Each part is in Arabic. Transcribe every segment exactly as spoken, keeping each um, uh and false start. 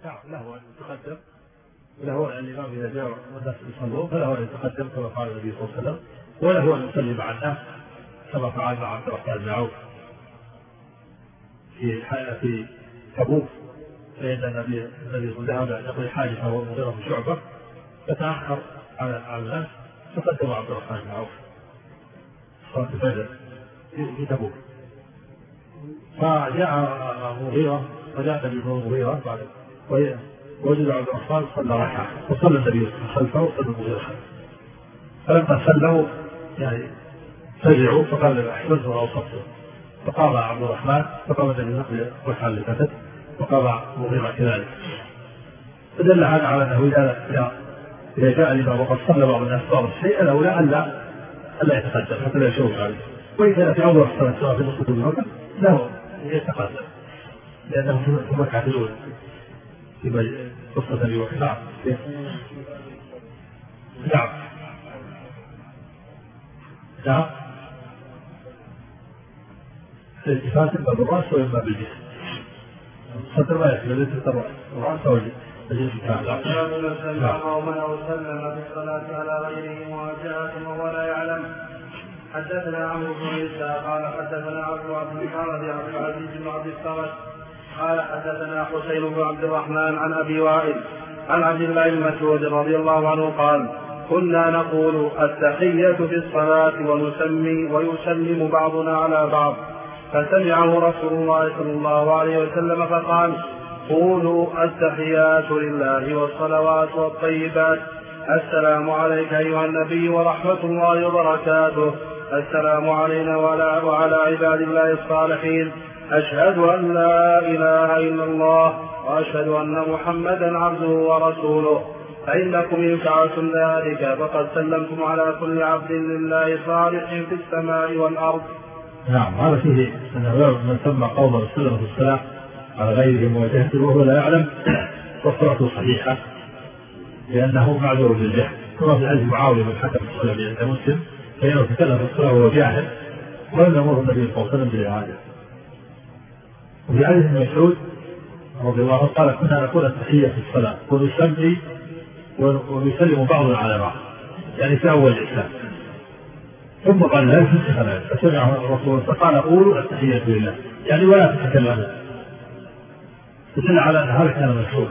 نعم له أن يتقدم، وله أن الإمام إذا جاء والناس يصلون فله أن يتقدم كما قال النبي صلى الله عليه وسلم، وله أن يصلي مع الناس كما فعل مع عبد الرحمن بن عوف في في تبوك، فإن النبي الذي ذهب يقضي حاجة وهو المغيرة بن شعبة فتأخر على الناس فقدم عبد الرحمن بن عوف صلاة الفجر في تبوك. فجاء مغيرة فجاء النبي المغيرة بعد وجد عبد الرحمن صلى ركعة وصلى النبي خلفه وصلى المغيرة خلفه، فلما صلوا يعني فزعوا فقال احفظوا أو صفوا، فقام عبد الرحمن فقام النبي نقل الركعة اللي فاتت وقام مغيرة كذلك، فدل هذا على أنه إذا إذا جاء الإمام وقد صلى بعض الناس بعض الشيء الأولى ألا ألا يتقدم حتى لا يشوف عليه، وإن كان في أول الصلاة سواء في نصف الوقت له يتقدم لأنه في الركعة الأولى في قصة أبي بكر. نعم نعم نعم الالتفات إما بالرأس وإما بالجسم، صدر ما يحمل الالتفات الرأس أو الجسم كامل. ومن وسلم بالصلاة على غيره مواجهة وهو لا يعلم. حدثنا عمرو بن عيسى قال حدثنا عبد عبد العزيز بن عبد الصمد قال حدثنا حسين بن عبد الرحمن عن أبي وائل عن عبد الله بن مسعود رضي الله عنه قال كنا نقول التحية في الصلاة ونسمي ويسلم بعضنا على بعض، فسمعه رسول الله صلى الله عليه وسلم فقال قولوا التحيات لله والصلوات والطيبات، السلام عليك أيها النبي ورحمة الله وبركاته، السلام علينا وعلى عباد الله الصالحين، أشهد أن لا إله إلا الله وأشهد أن محمدا عبده ورسوله، فإنكم إن فعلتم ذلك فقد سلمتم على كل عبد لله صالح في السماء والأرض. نعم هذا فيه أنه من سمى قوم السلام في الصلاة على غيره مواجهته وهو لا يعلم والصلاة صحيحة لأنه معذور بالجهل، كما في حديث معاوية بن حكم السلمي عند مسلم فإنه تكلم في الصلاة وهو جاهل ولم يأمره النبي صلى الله عليه وسلم بالإعادة. وفي حديث ابن مسعود رضي الله عنه قال كنا نقول التحية في الصلاة ونسمي ونسلم بعضنا على بعض، يعني في أول الإسلام، ثم قال لا يفسخ ذلك فسمعه الرسول فقال قولوا التحية لله يعني ولا تتكلموا، تدل على أن هذا كان مشهور.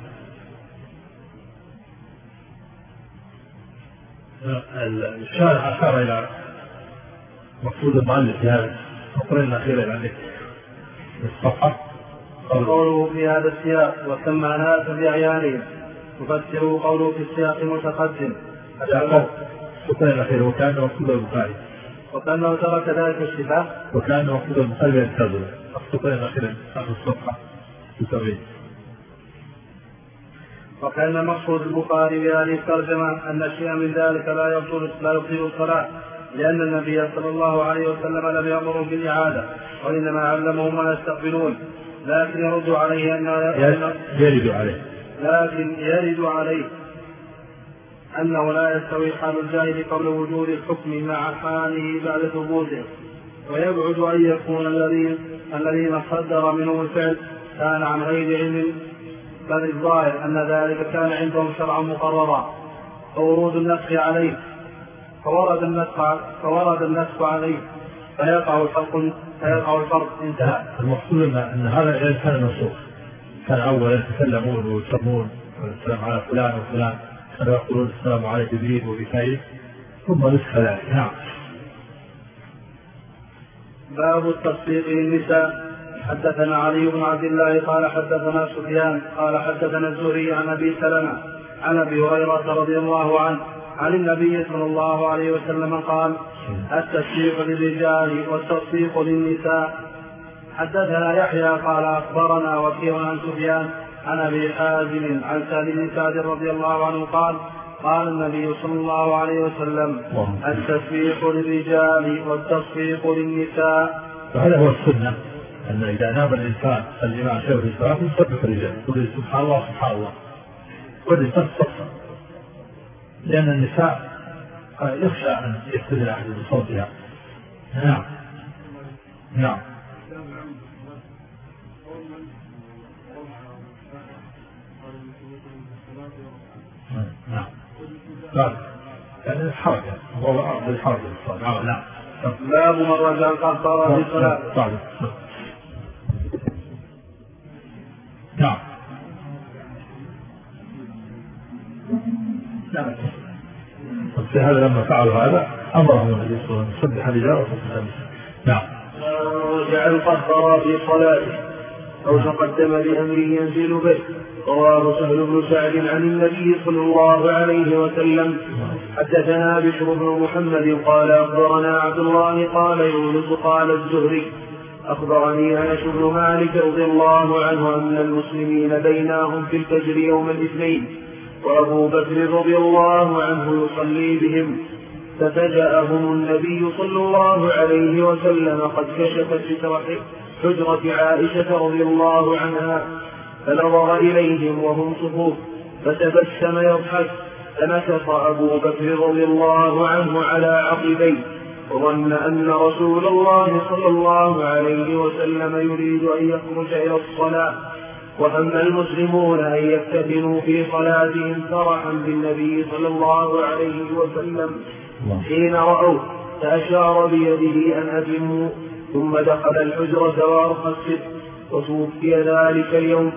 الشارع أشار إلى مقصود المؤلف في هذا الفقرة الأخيرة اللي عندك الصفحة قوله في هذا السياق وسمى ناس بأعيانهم، يفسر قوله في السياق متقدم الفقرة الأخيرة وكان مقصود البخاري وكأنه ترك ذلك الشبه وكان مقصود البخاري ينتظر الفقرة الأخيرة في الصفحة السبعين. وكان مقصود البخاري بهذه الترجمة أن شيئا من ذلك لا يبطل لا يبطل الصلاة، لأن النبي صلى الله عليه وسلم لم يأمرهم بالإعادة وإنما علمهم ما يستقبلون، لكن يرد عليه أن يرد عليه لكن يرد عليه أنه لا يستوي حال الجاهل قبل وجود الحكم مع حاله بعد ثبوته، ويبعد أن يكون الذين الذين صدر منهم الفعل كان عن غير علم، بل الظاهر أن ذلك كان عندهم شرعا مقررا فورود النسخ عليه فورد النسخ فورد النسخ عليه فيقع الفرق فيقع الفرق انتهى. المقصود أن هذا كان منسوخ، كان أولا يتكلمون ويسمون السلام على فلان وفلان كانوا يقولون السلام على جبريل وميكائيل ثم نسخ ذلك. نعم. باب التصديق للنساء. حدثنا علي بن عبد الله قال حدثنا سفيان قال حدثنا الزهري عن أبي سلمة عن أبي هريرة رضي الله عنه عن النبي صلى الله عليه وسلم قال التشريع للرجال والتصديق للنساء. حدثنا يحيى قال أخبرنا وكيع عن سفيان عن أبي حازم عن سهل بن سعد رضي الله عنه قال قال النبي صلى الله عليه وسلم التسبيح للرجال والتصفيق للنساء. فهذا هو السنة أن إذا نام الإنسان الإمام شيخ في الصلاة يسبح الرجال يقول سبحان الله سبحان الله والرجال تصفى، لأن النساء يخشى أن يستدل أحد بصوتها. نعم نعم. يعني الحركة هو بالحركة الصلاة. نعم. باب من رجع القهقرى في الصلاة. نعم. نعم. هذا لما فعلوا هذا أمرهم النبي صلى الله عليه وسلم سبح الرجال وسبح النساء. نعم. رجع القهقرى في صلاته أو تقدم بأمر ينزل به. رواه سهل بن سعد عن النبي صلى الله عليه وسلم. حدثنا بشر بن محمد قال أخبرنا عبد الله قال يونس قال الزهري أخبرني أنس بن مالك رضي الله عنه أن المسلمين بينهم في الفجر يوم الاثنين وأبو بكر رضي الله عنه يصلي بهم ففجأهم النبي صلى الله عليه وسلم قد كشف ستر حجرة عائشة رضي الله عنها فنظر إليهم وهم صفوف فتبسم يضحك فنكص أبو بكر رضي الله عنه على عقبيه وظن أن رسول الله صلى الله عليه وسلم يريد أن يخرج إلى الصلاة وهم المسلمون أن يفتتنوا في صلاتهم فرحا بالنبي صلى الله عليه وسلم حين رأوه فأشار بيده أن أتموا ثم دخل الحجرة وأرخى الست وتوفي ذلك اليوم.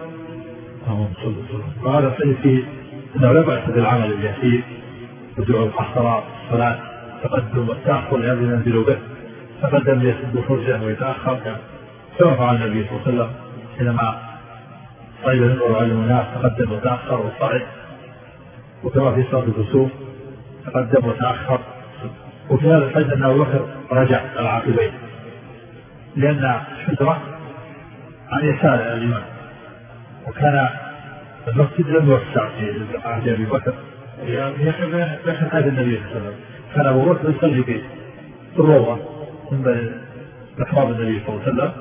وهذا فيه أنه لا بأس بالعمل اليسير ودعو القهقرى الصلاة تقدم والتأخر الذي ينزل به تقدم ليسد فرجه ويتأخر كما فعل النبي صلى الله عليه وسلم حينما صعد منبر على الناس تقدم وتأخر وصعد وكما في صلاة الكسوف تقدم وتأخر. وفي هذا الحديث أن أبو بكر رجع على عقبيه لأن الحجرة عن يسار الإمام وكان المسجد لم يوسع في عهد أبي بكر يعني بين عهد النبي صلى الله عليه وسلم كان أبو بكر يصلي في الروضة من بين محراب النبي صلى الله عليه وسلم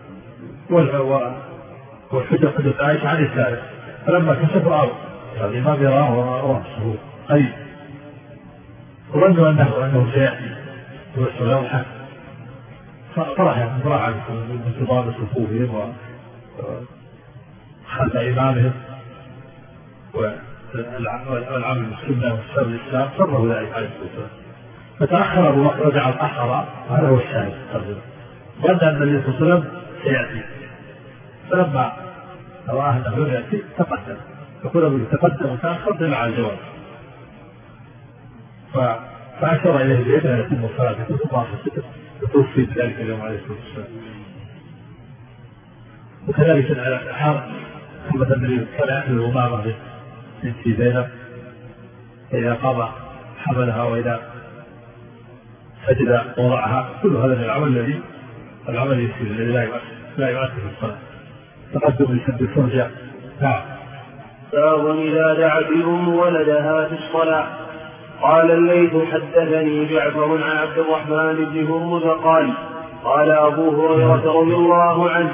والحجرة حجرة عائشة عن يساره فلما كشف الأرض الإمام يراه ورأسه قريب وظنوا أنه أنه سيأتي ويسأل يضحك فرح فرح من انتظام صفوفهم وخلف إمامهم والعمل بالسنة والسر الإسلام سره ذلك عليه الصلاة والسلام فتأخر أبو بكر رجع القهقرى هذا هو الشاهد ظن أن النبي صلى الله عليه وسلم سيأتي فلما رآه أنه لم يأتي تقدم يقول أبو تقدم وتأخر دل على الجواب فأشار إليه بيده أن يتم الصلاة ثم يتوفي ذلك اليوم عليه الصلاة والسلام. وكذلك على حال ثبت النبي كان يأكل الأمامة بنت زينب إذا قام حملها وإذا سجد وضعها كل هذا من العمل الذي العمل يسير الذي لا يؤثر في الصلاة تقدم لسد الفرجة. نعم. باب إذا دعت الأم ولدها في الصلاة. قال الليث حدثني جعفر عن عبد الرحمن بن هرمز قال قال أبو هريرة رضي الله عنه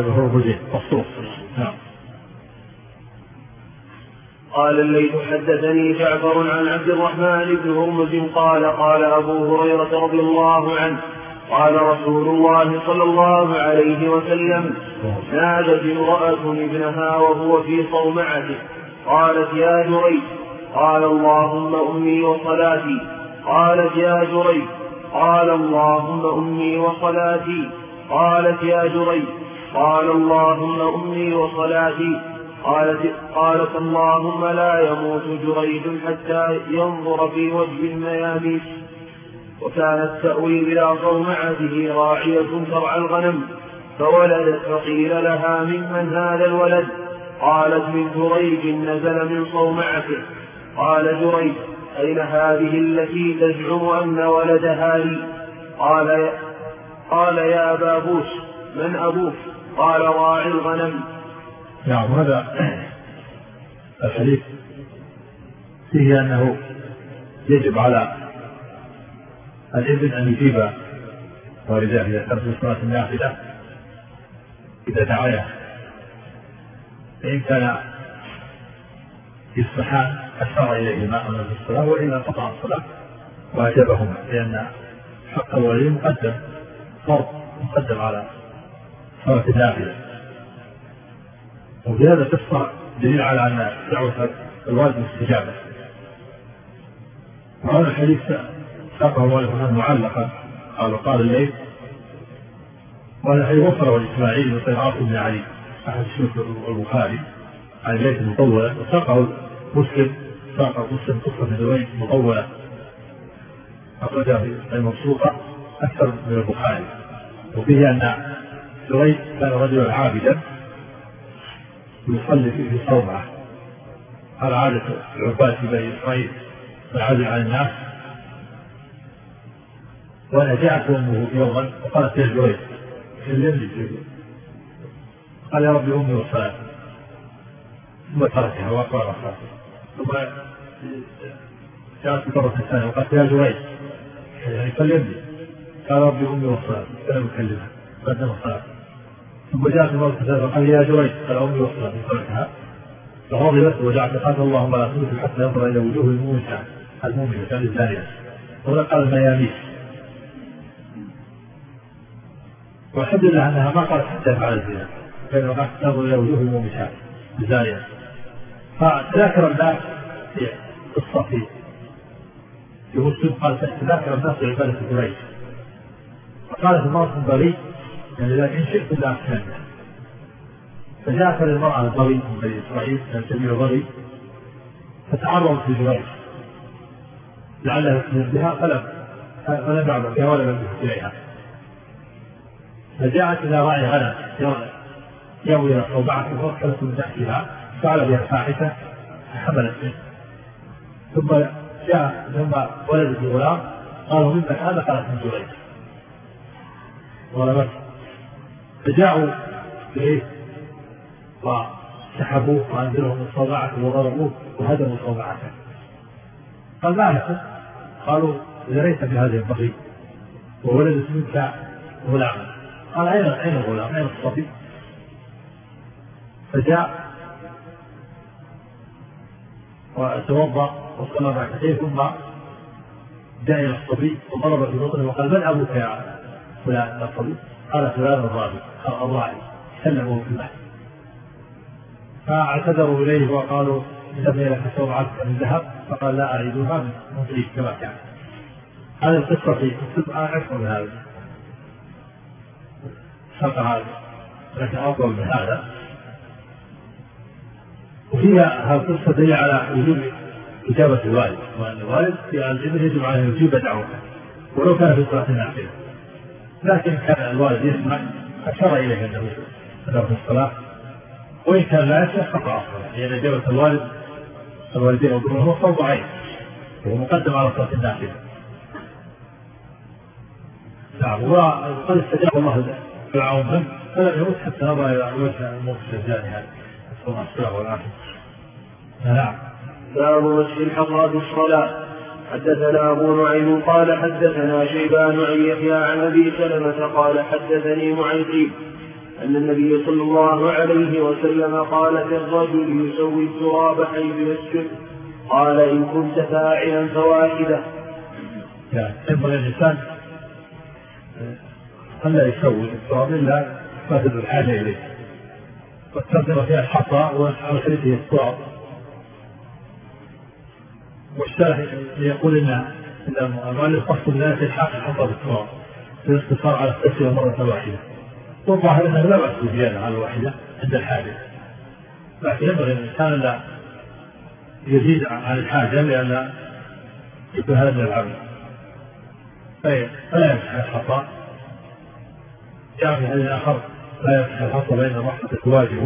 قال الليث حدثني جعفر عن عبد الرحمن بن هرمز قال قال أبو هريرة رضي الله عنه قال رسول الله صلى الله عليه وسلم نادت امرأة ابنها وهو في صومعته قالت يا جريج قال اللهم أمي وصلاتي قالت يا جريج قال اللهم أمي وصلاتي قالت يا جريج قال اللهم أمي وصلاتي قالت, قالت اللهم لا يموت جريج حتى ينظر في وجه المياميس. وكانت تأوي إلى صومعته راعية ترعى الغنم فولدت فقيل لها ممن هذا الولد قالت من جريج نزل من صومعته. قال جريج أين هذه التي تزعم أن ولدها لي؟ قال يا, قال يا أبا بوس من أبوك؟ قال راعي الغنم. نعم. هذا الحديث فيه أنه يجب على الابن أن يجيب والداه إذا كانت في صلاة النافلة إذا دعايا فإن كان يصبحان أشار إليهما أمام الصلاة وإلا قطع الصلاة وأجابهما لأن حق الوالدين مقدم فرض مقدم على صلاة النافلة. وفي هذا القصة دليل على أن دعوة الوالد مستجابة وهذا الحديث ساقه مالك معلقا قال قال الليل، وهذا الحديث وصله الإسماعيلي من عاصم بن علي أحد شيوخ البخاري عن الليث المطولة، وساقه مسلم ساقه مسلم قصة من دوين مطولة أخرجها في المبسوطة أكثر من البخاري. وفيه أن دوين كان رجلا عابدا يصلي في صومعة على عادة العباد في بني إسرائيل والعادة على الناس. وأنا جاءت أمه يوما وقالت يا جويد كلمني قال يا ربي أمي والصلاة، ثم تركها وقال ثم جاءت مرة ثانية وقالت يا جويد يعني كلمني، قال ربي أمي والصلاة فلم يكلمها قدم الصلاة. ثم جاءت مرة ثانية وقال يا جويد قال أمي والصلاة تركها، فغضبت وجعلت قال اللهم لا تموت حتى ينظر إلى وجوه المؤمنة المؤمنة كان الثانية. هنا قال المياميس، والحمد لله أنها ما قالت حتى فعل الزنا، فإنه قالت تنظر إلى وجوه المؤمنة الزانية. فتذاكر الناس في قصة في في مسلم قال تذاكر الناس في عبادة قريش، فقالت المرأة بريء يعني لكن شئت إلا أحسنها. فجاءت للمرأة الضري من بني إسرائيل كان سبيل ضري، فتعرضت في قريش لعلها تسلم بها فلم فلم يعبر بها ولا يلبس إليها. فجاءت إلى راعي غنم يوي صوبعة فأرسلت من تحتها فعل بها فاحشة فحملت منه، ثم جاء ثم ولدت الغلام قالوا مما هذا قالت من جريج ولمت، فجاءوا إليه وسحبوه وأنزلهم من صوبعته وضربوه وهدموا صوبعته. قال ما لكم؟ قالوا زريت بهذه البغي وولدت منك غلاما. قال أين أين الغلام أين الصبي؟ فجاء وتوضأ وصلى ركعتين ثم جاء إلى الصبي وضرب في بطنه وقال من أبوك يا فلان الصبي؟ قال فلان الراعي الراعي سلموا في البحث. فاعتذروا إليه وقالوا إنما لك صوبعتك من ذهب، فقال لا أعيدها من مدريك كما كان. هذه القصة في كتب أعرف من هذا حق هذا لكن أفضل من هذا. وفيها هذه القصة دليل على وجوب إجابة الوالد، وأن الوالد في الابن يجب عليه يجيب دعوته ولو كان في صلاة نافلة، لكن كان الوالد يسمع أشار إليه أنه في الصلاة، وإن كان لا يسمع فقط أصلا لأن إجابة الوالد الوالدين وبرهم هو فرض عين وهو مقدم على صلاة النافلة. نعم. وقد استجاب الله فرعون هم فلم يموت حتى نظر إلى وجه الموت الزاني هذا ثم الصلاة والعافية. نعم. باب مسح الحصى في الصلاة. حدثنا أبو نعيم قال حدثنا شيبان عن يحيى عن أبي سلمة قال حدثني معيذ أن النبي صلى الله عليه وسلم قال الرجل يسوي التراب حيث يسجد، قال إن كنت فاعلا فواحدة. يعني ينبغي الإنسان ألا يسوي التراب إلا فاتد الحاجة إليه، واستخدم فيها الحصى وحركته التراب. والشارح يقول إن المؤلف قصد الناس الحق الحصى بالتراب بالاقتصار على التسوية مرة واحدة، والظاهر أنه لا بأس بزيادة على الواحدة عند الحاجة، لكن ينبغي الإنسان لا يزيد عن الحاجة لأن يكون هذا من العمل. فلا يمسح الحصى. جاء في حديث آخر لا يمسح الحصى بين الرحمة تواجهه.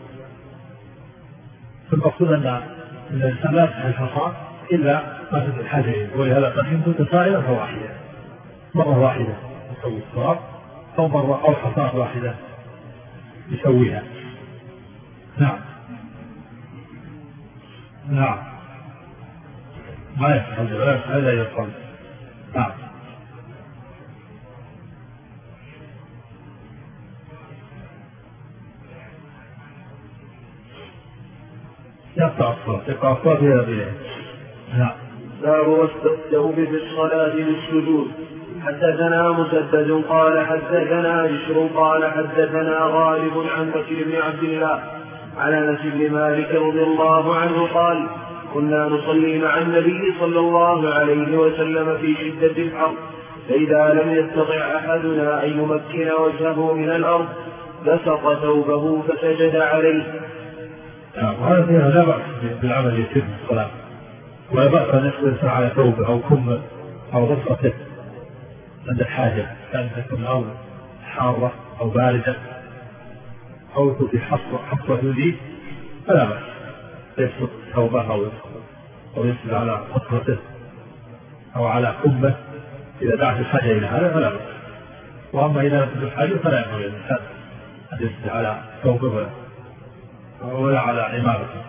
فالمقصود أن الإنسان لا يمسح الحصى إلا ما تدل الحاجة إليه، ولهذا قد إن كنت فاعلا فواحدة مرة واحدة يسوي التراب أو مرة أو حصاة واحدة يسويها. نعم. نعم. ما يفعل هذا يفعل. نعم. يقطع الصوت يقطع الصوت إلى غيره. نعم. باب واستفتوا في الصلاة للسجود. حدثنا مسدد قال حدثنا بشر قال حدثنا غالب عن بكر بن عبد الله عن انس بن مالك رضي الله عنه قال كنا نصلي مع النبي صلى الله عليه وسلم في شدة الحر، فإذا لم يستطع أحدنا أن يمكن وجهه من الأرض بسط ثوبه فسجد عليه. وهذا فيها لا بأس بالعمل يسير في الصلاة، ولا بأس أن يقدر على ثوبه أو كم أو غصته عند الحاجة، كان تكون الأرض حارة أو باردة أو في حصوة حصوة جديد فلا بأس يبسط ثوبه أو أو يسجد على قصته أو على كمه إذا دعت الحاجة إلى هذا فلا بأس. وأما إذا لم تكن الحاجة فلا ينبغي الإنسان أن يسجد على ثوبه ولا على عمارته.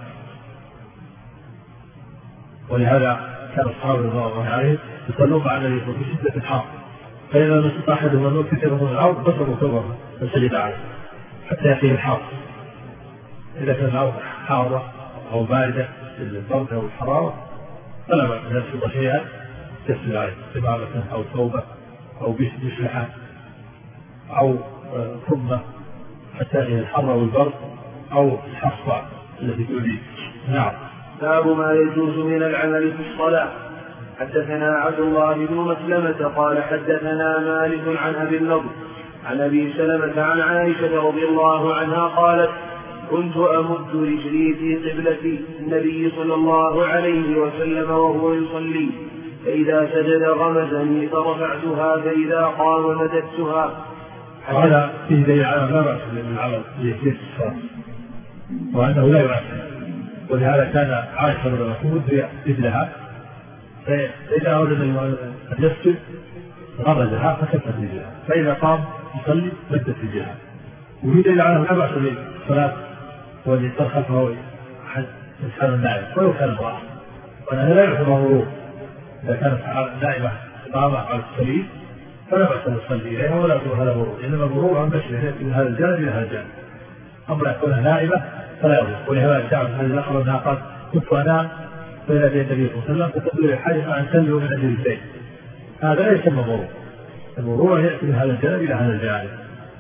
ولهذا كان أصحاب رضوان الله عليهم يصلون مع النبي في شدة الحر، فإذا لم يستطع أحدهم أن يكثر من الأرض بسطوا ثوبه فسجد عليه حتى يأتيه الحر. إذا كان الأرض حارة أو باردة البرد أو الحرارة فلا بأس أن يسجد شيئا يسجد عليه، عمامة أو ثوبة أو بشلحة أو ثمة حتى يأتيه الحر والبرد أو الحصى التي تؤذيه. نعم. باب ما يجوز من العمل في الصلاة. حدثنا عبد الله بن مسلمة قال حدثنا مالك عن أبي النضر عن أبي سلمة عن عائشة رضي الله عنها قالت كنت أمد رجلي في قبلة النبي صلى الله عليه وسلم وهو يصلي، فإذا سجد غمزني فرفعتها، فإذا قام مددتها. هذا فيه دليل على لا بأس بالعمل في الصلاة وأنه لا يؤثر، ولهذا كان عائشة رضي الله عنها تمد رجلها فإذا أراد أن يسجد غمزها فكفت رجلها، فإذا قام يصلي مدت رجلها. وفي دليل على لا بأس بالصلاة والذي يصلي خلفه إنسان نائم ولو كان امرأة، وأنه لا يعتبر مرور. إذا كانت نائمة إقامة على السرير فلا بأس أن يصلي إليها ولا يعتبر هذا مرور، إنما المرور عن مشي من هذا الجانب إلى هذا الجانب. أما يكون نائمة فلا يضر. ولهذا جاء في هذه الأخبار أنها قالت كنت أنام فإلى النبي صلى الله عليه وسلم فتقول لي حاجة أن تنزل من أجل البيت، هذا لا يسمى مرور. المرور يأتي من هذا الجانب إلى هذا الجانب.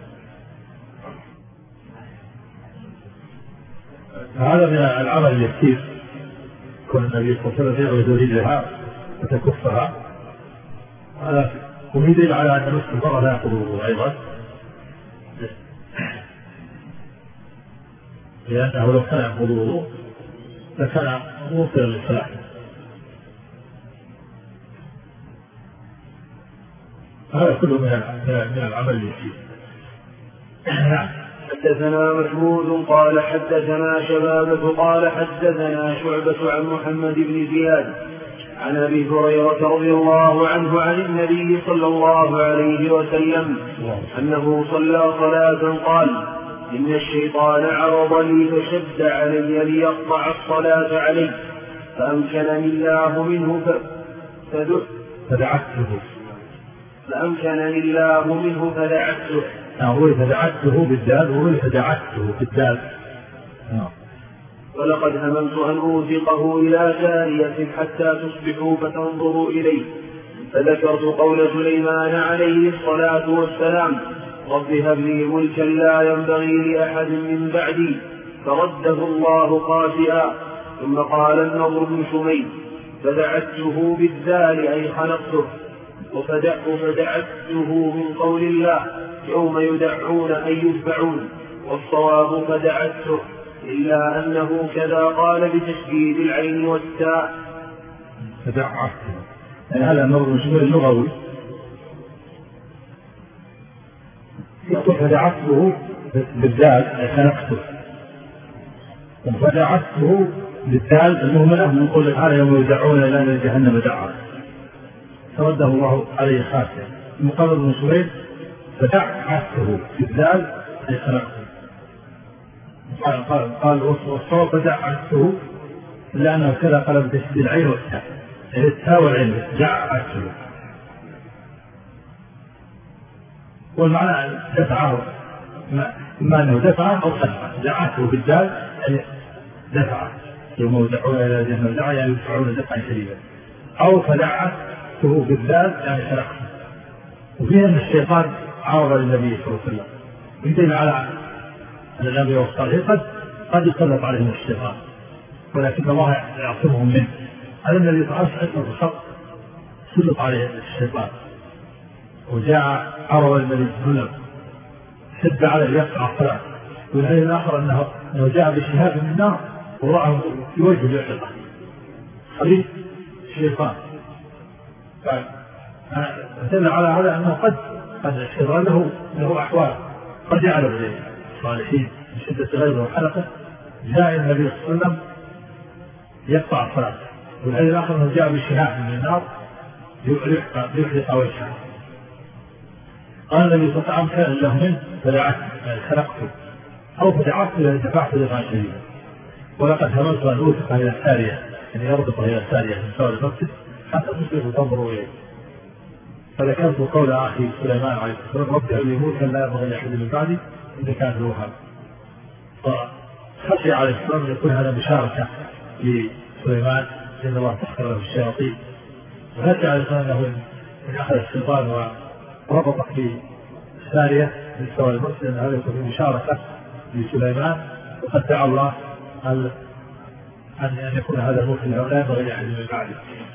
هذا من العمل اليسير، كون النبي صلى الله عليه وسلم يغزو رجلها وتكفها، هذا وفي دليل على أن نصف المرأة لا يقضوا أيضا، لأنه لو كان يقضوا الوضوء لكان موصلا للصلاة. هذا كله من العمل اليسير. حدثنا محمود قال حدثنا شبابة قال حدثنا شعبة عن محمد بن زياد عن أبي هريرة رضي الله عنه عن النبي صلى الله عليه وسلم أنه صلى صلاة قال إن الشيطان عرض لي فشد علي ليقطع الصلاة علي، فأمكنني الله منه فدعته فأمكنني الله منه فدعته. أقول فدعته بالدال وقول فدعته بالدال. ولقد هممت أن أوثقه إلى جارية حتى تصبحوا فتنظروا إليه، فذكرت قول سليمان عليه الصلاة والسلام رب هب لي ملكا لا ينبغي لأحد من بعدي، فرده الله خاسئا. ثم قال النضر بن شميل فدعته بالذال أي خلقته، وفدعته من قول الله يوم يدعون أي يتبعون، والصواب فدعته، إلا أنه كذا قال بتشديد العين والتاء. فدعته يعني هذا النظر من شميل اللغوي، يقول فدعته بالذال أي خلقته، وفدعته بالذال المهملة من قول تعالى يوم يدعون إلى نار جهنم دعا، فرده الله عليه خاسئا. مقابل بن شميل فدعته بالذال أي خلقته، قال قال قال والصواب فدعته لأنه كذا قال بتشديد العين والتاء، يعني التاء والعين دعته، والمعنى دفعه ما أنه دفعه أو خلفه. دعته بالذال يعني دفعه يوم يدعون إلى جهنم دعا يعني يدفعون دفعا شديدا، أو فدعته بالذال يعني خلقته. وفيها أن الشيطان عارض للنبي صلى الله عليه وسلم، يدل على أن النبي والصالحين قد قد يسلط عليهم الشيطان ولكن الله يعصمهم منه. هذا الذي تعرف عندنا الخط سلط عليه الشيطان، وجاء عرض النبي صلى الله عليه وسلم شد عليه يقطع الصلاة. والحديث الآخر أنه أنه جاء بشهاب من النار ورأه في وجهه يعتقه خليل الشيطان. فدل على هذا أنه قد قد الشيطان له له أحوال، قد يعلم الصالحين من شدة غيظه وحلقه جاء النبي صلى الله عليه وسلم يقطع الصلاة. والحديث الآخر أنه جاء بشهاب من النار يحرق وجهه. قال النبي صلى الله عليه وسلم كان له منه فدعته خلقته أو فدعته دفعت دفعا شديدا، ولقد هممت أن أوثق إلى السارية، يعني يربط إلى السارية من سوى المسجد حتى تصبح تنظر إليه. فذكرت قول أخي سليمان عليه السلام رب هب لي ملكا لا ينبغي لأحد من بعدي إنك كان له وهاب. فخشي عليه السلام أن يكون هذا مشاركة لسليمان لأن الله سخر له الشياطين، وخشي عليه السلام أنه من أخذ الشيطان وربط في السارية من سوى المسجد أن هذا يكون مشاركة لسليمان، وقد دعا الله أن يكون هذا الملك لا ينبغي لأحد من بعده.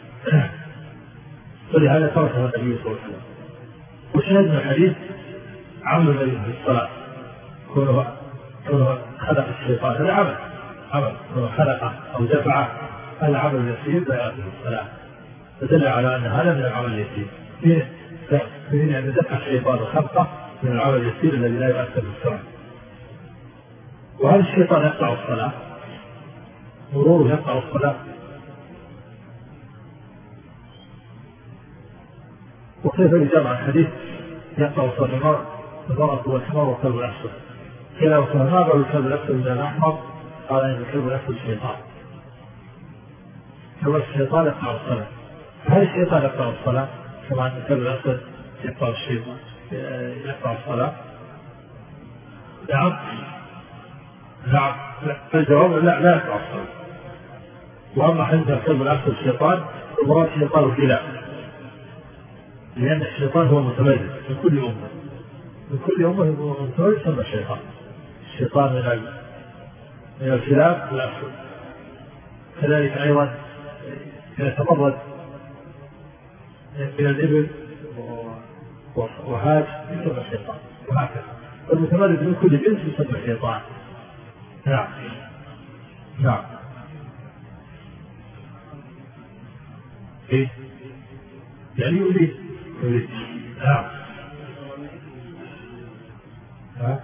ولهذا تركه النبي صلى الله عليه وسلم. وشاهد من الحديث عمل النبي في الصلاة كونه كونه خلق الشيطان، هذا عمل عمل كونه خلقه أو دفعه، هذا عمل يسير لا يأتي الصلاة، فدل على أن هذا من العمل اليسير. من أن دفع الشيطان وخلقه من العمل اليسير الذي لا يؤثر في الصلاة. وهذا الشيطان يقطع الصلاة، مروره يقطع الصلاة. وكيف يجمع الحديث يقطع الصلاة المرأة والحمار والكلب الأسود؟ كلا وكما بل الكلب الأسود من الأحمر؟ قال إن الكلب الأسود شيطان. كما الشيطان يقطع الصلاة، هل الشيطان يقطع الصلاة كما أن الكلب الأسود يقطع الشيطان يقطع الصلاة؟ نعم نعم الجواب لا لا يقطع الصلاة. وأما حديث الكلب الأسود الشيطان المراد شيطان الكلاب، لأن الشيطان هو متمرد من كل أمة، من كل أمة هو متمرد ثم الشيطان. الشيطان من من الكلاب الأسود، كذلك أيضا يتمرد من الإبل وهاج يسمى الشيطان، وهكذا المتمرد من كل جنس يسمى الشيطان. نعم نعم إيه يعني يريد يريد نعم ها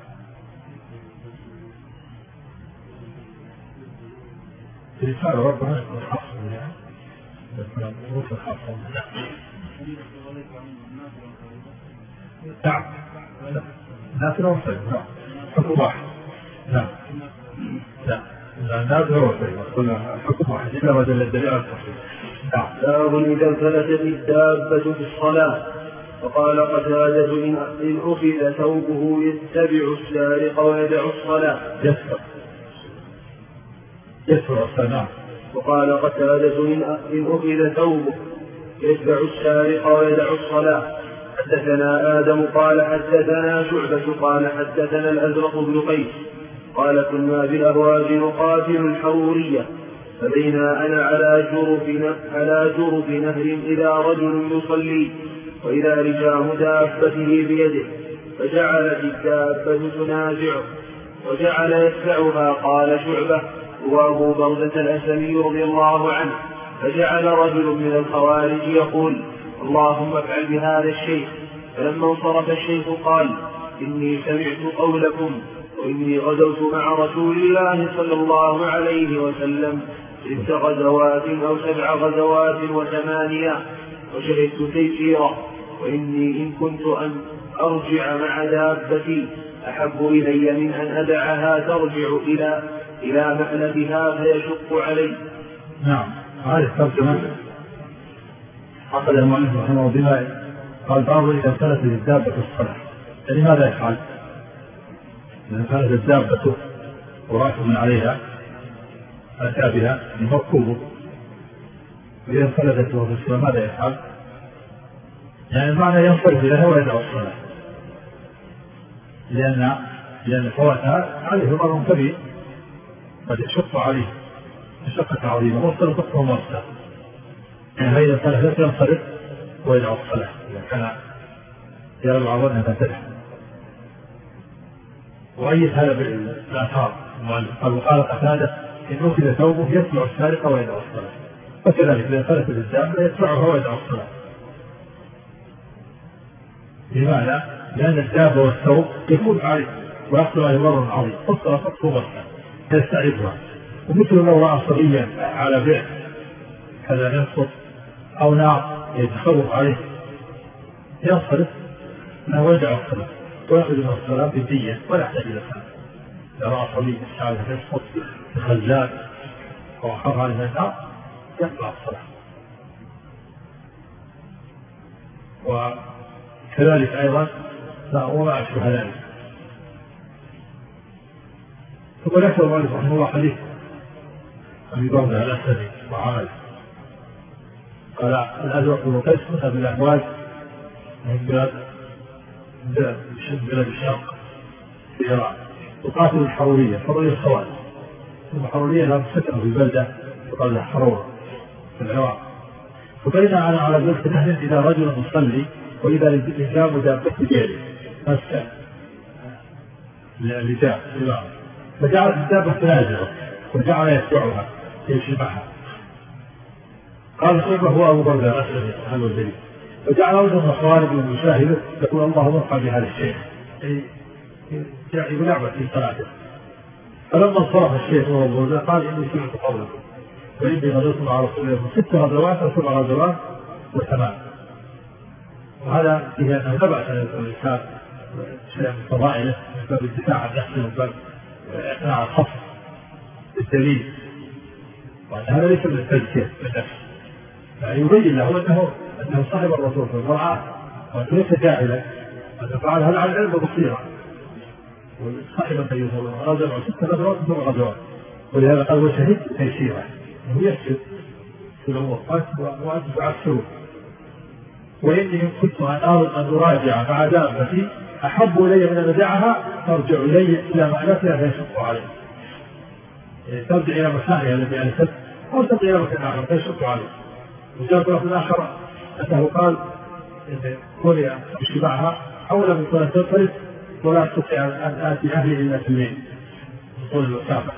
رسالة ربنا يكون حصر يعني يكون ظروف الحصر. نعم نافذة وصيد نعم حكم واحد. نعم نعم نافذة وصيد قلنا حكم واحد إلا ما دل الدليل على التفصيل. نعم. باب إذا انفلتت الدابة في الصلاة. وقال قتادة إن أخذ ثوبه يتبع السارق ويدع الصلاة. يسر يسر الصلاة. وقال قتادة إن أخذ ثوبه يتبع السارق ويدع الصلاة. حدثنا آدم قال حدثنا شعبة قال حدثنا الأزرق بن قيس قال كنا بالأهواج نقاتل الحرورية، فبينا أنا على جرف على جرف نهر إذا رجل يصلي وإذا رجام دابته بيده، فجعلت الدابة تنازعه وجعل يتبعها. قال شعبة هو أبو بردة الأسلمي رضي الله عنه. فجعل رجل من الخوارج يقول اللهم افعل بهذا الشيخ. فلما انصرف الشيخ قال إني سمعت قولكم وإني غزوت مع رسول الله صلى الله عليه وسلم ست غزوات أو سبع غزوات وثمانية وشهدت تيسيرا، وإني إن كنت أن أرجع مع دابتي أحب إلي من أن أدعها ترجع إلى إلى مألبها فيشق علي. نعم هذه الترجمة عقد المؤلف رحمه الله بها. قال بعض إذا انفلتت الدابة في الصلاة، يعني ماذا يفعل؟ إذا انفلتت الدابة وراكب عليها أتى بها مركوبه، وإذا انفلتت وهو في الصلاة ماذا يفعل؟ يعني المعنى ينصرف إليها ويدع الصلاة، لأن لأن فواتها عليه ضرر كبير قد يشق عليه، مشقة عظيمة، والصلاة تقوم مرسى، يعني فإذا كان ينصرف ويدعو الصلاة إذا كان يرى العظيم أنها تنتهي. وأيد هذا بالآثار قال وقال قتادة إن أخذ ثوبه يتبع السارق ويدعو الصلاة، وكذلك إذا خلت الدابة يتبعها ويدعو الصلاة. لماذا؟ لأن الدابة والثوب يفوت عليه ويحصل عليه ضرر عظيم، والصلاة تقوم مرسى يستعيبها. ومثل لو رأى صبيا على بئر كذا ينصر أو نار يتخوف عليه ينصرف لا ويدع الصلاة ويأخذ من الصلاة بدية ولا يحتاج إلى صلاة. إذا رأى صبي يسعى ينصر بخزان أو خاف عليه من النار يقطع الصلاة. وكذلك أيضا لا وما أشبه ذلك. ثم ذكر المؤلف رحمه الله حديث أبي برزة الأسلمي وعمله قال الأزرق بن قيس مذهب الأمواج من بلاد بلاد الشرق في إيران، تقاتل الحرورية حرورية الخوارج. الحرورية لها سكنة في بلدة تقال لها حرورة في العراق. فبين أنا على بلد نهر إذا رجل مصلي وإذا لجام دابته بيده مسكن لجام إمام، فجعلت الدابة تنازعه وجعل يتبعها يمشي معها. قال شعبة هو أبو برزة الأسلمي هذا الدليل، فجعل رجل من الخوارج المشاهد يقول اللهم ارفع بهذا الشيخ يقول لعبة في صلاته. فلما انصرف الشيخ وهو أبو برزة قال إني سمعت قولكم وإني غزوت مع رسول الله ست غزوات أو سبع غزوات وثمان. وهذا فيه أنه لا بأس أن يكون الإنسان شيء من فضائله من باب الدفاع عن نفسه من باب إقناع الخصم بالدليل، وأن هذا ليس من التزكية بالنفس، يعني يبين له أنه أنه صاحب الرسول في القرآن وأنه ليس جاهلا، أن فعل هذا عن علم وبصيرة. وصاحب النبي صلى الله عليه وسلم ست غزوات ثم غزوات، ولهذا قال وشهد تيسيره أنه يسجد في الأمور وأنت تعسره. وإني كنت أن أرى أن أراجع مع دابتي أحب إلي من أن أدعها ترجع إلي إلى معناتها فيشق عليه، يعني ترجع إلى مكانها الذي أنست أو ترجع إلى مكان آخر فيشق عليه. وجاء في الآخر أنه قال إن كوني أمشي معها أولى من كونها تنفرد ولا أستطيع أن آتي أهلي إلا في الليل من طول المسافة.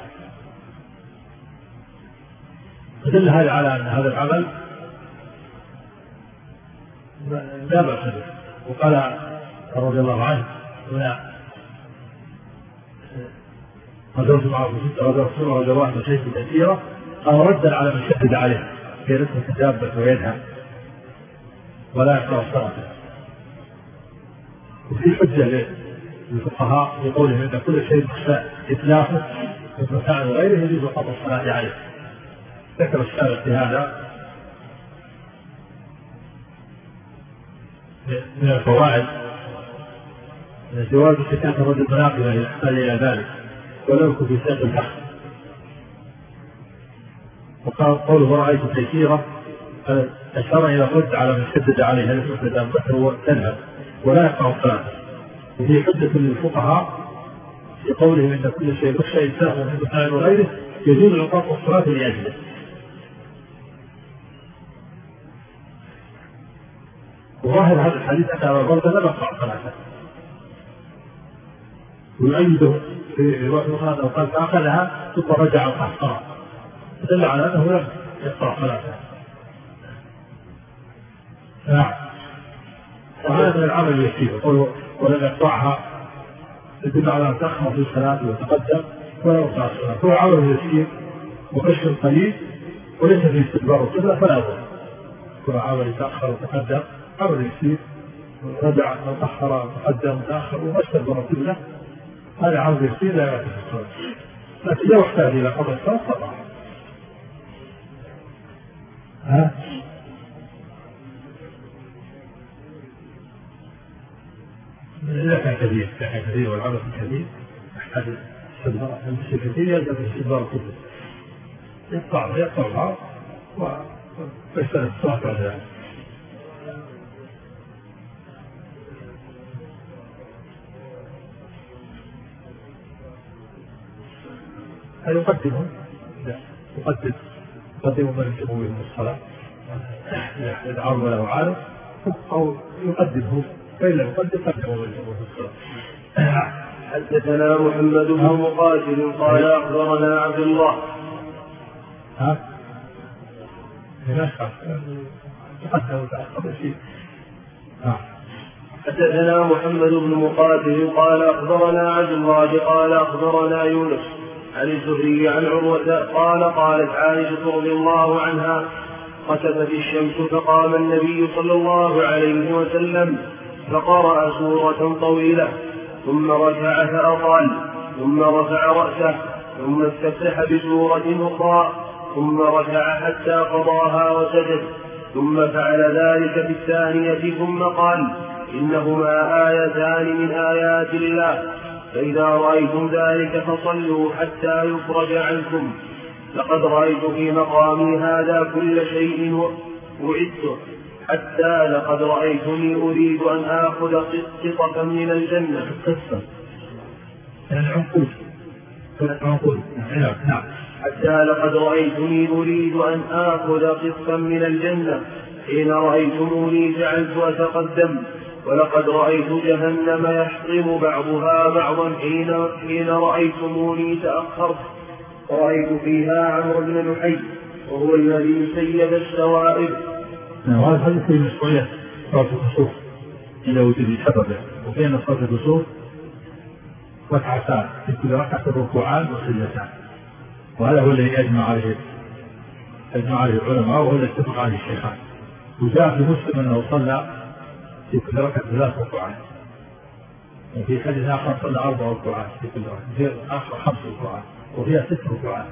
فدل هذا على أن هذا العمل لا بأس به. وقال رضي الله عنه هنا غزوت معه في ست غزوات ثم غزوات وشيء كثيرة، قال ردا على من شدد عليه في رسمة الدابة ويدها ولا يقرأ الصلاة. وفي حجة للفقهاء يقولون أن كل شيء إتلافه من مكان غيره يجوز قطع الصلاة عليه. ذكر الشارع في هذا من الفوائد جواز اتكاء الرجل مناقبة يحتاج إلى ذلك ولو يكن في ساق الحق. وقال قوله رأيت تيسيرة أشار إلى الرد على من شدد عليه هل يحدد أنبته تذهب ولا يقع الصلاة. وفي حجة للفقهاء في قولهم إن كل شيء بخشى إنسان من مكان وغيره يجوز إقامة الصلاة لأجله. وظاهر هذا الحديث أن أبا برزة لا يقع صلاته، ويؤيده في رواية أخرى أنه قال فأخذها ثم رجع القحطان، فدل على أنه لم يقطع صلاته. نعم. وهذا من العمل اليسير ولم يقطعها يدل على أن تأخر في الصلاة وتقدم ولا يقطع الصلاة. هو عمل يسير وكشف قليل وليس في استدبار القبلة فلا يضر. هو عمل يتأخر وتقدم عمل يسير رجع وتأخر وتقدم وتأخر وما استدبر القبلة، هذا عمل يسير لا يعتبر الصلاة. لكن لو احتاج إلى قبل الصلاة طبعا. ها؟ إذا كان كبير كان كبير والعمل كبير يحتاج استدبار المسير كثير يلزم استدبار القبلة، يقطع يقطع العرض ويستلم الصلاة بعد ذلك. هل يقدمهم؟ لا. يقدم يقدم من يجب بهم الصلاة يدعون له عالم أو يقدمه فإن لم يقدم قدموا من يجب بهم الصلاة. حدثنا محمد بن مقاتل قال أخبرنا عبد الله ها تقدموا تأخذ شيء. حدثنا محمد بن مقاتل قال أخبرنا عبد الله قال أخبرنا يونس عن الزهري عن عروة قال قالت عائشة رضي الله عنها خسفت الشمس فقام النبي صلى الله عليه وسلم فقرأ سورة طويلة ثم ركع فأطال ثم رفع رأسه ثم استفتح بسورة أخرى ثم ركع حتى قضاها وسجد ثم فعل ذلك في الثانية ثم قال إنهما آيتان من آيات الله فإذا رأيتم ذلك فصلوا حتى يفرج عنكم لقد رأيت في مقامي هذا كل شيء وعدته حتى لقد رأيتني أريد أن آخذ قطفا من الجنة قصة العنقود العنقود نعم حتى لقد رأيتني أريد أن آخذ قطفا من الجنة حين رأيتموني جعلت أتقدم ولقد رأيت جهنم يحطم بعضها بعضا حين, حين رأيتموني تأخرت ورأيت فيها عمرو بن لحي وهو الذي سيد السوائب. وهذا الحديث في مسؤولية صلاة الكسوف إلى وجود سببه وبين صلاة الكسوف ركعتان في كل ركعة ركوعان وسجدتان وهذا هو الذي أجمع عليه أجمع عليه العلماء وهو الذي اتفق عليه الشيخان. وجاء في مسلم أنه صلى في كل ركعة ثلاث ركوعات وفي حديث آخر صلى أربع ركوعات في كل ركعة في آخر خمس ركوعات وفيها ست ركوعات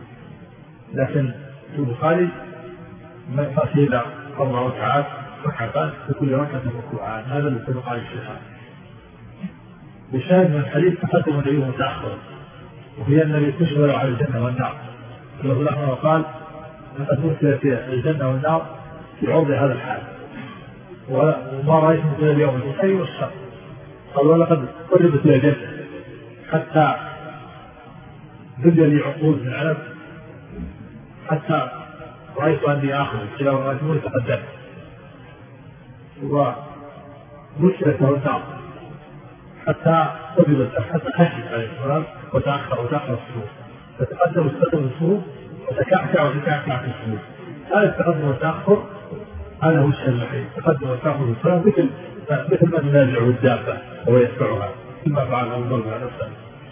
لكن في البخاري ما فيه إلا أربع ركعات ركعتان في كل ركعة ركوعان هذا اللي اتفق عليه الشيخان. بشاهد من الحديث تقدم النبي متأخر وهي النبي تشغل على الجنة والنار الله قال لقد مثلت الجنة والنار في عرض هذا الحال وما رأيت مثل اليوم الخير والشر قال ولقد قربت إلى الجنة حتى بدل لي عقود من علم حتى رأيت أني آخر إلى رأيتموني تقدمت ومثلت والنار حتى قربت حتى خشيت عليه السلام وتأخر وتأخر الصفوف فتقدم استقدم الصفوف وتكعكع وتكعكع في الصفوف. هذا التقدم والتأخر هذا هو الشيء الوحيد. تقدم والتأخر في الصلاة مثل مثل ما ينازع الدابة وهو يتبعها كما فعل أبو ذر مع نفسه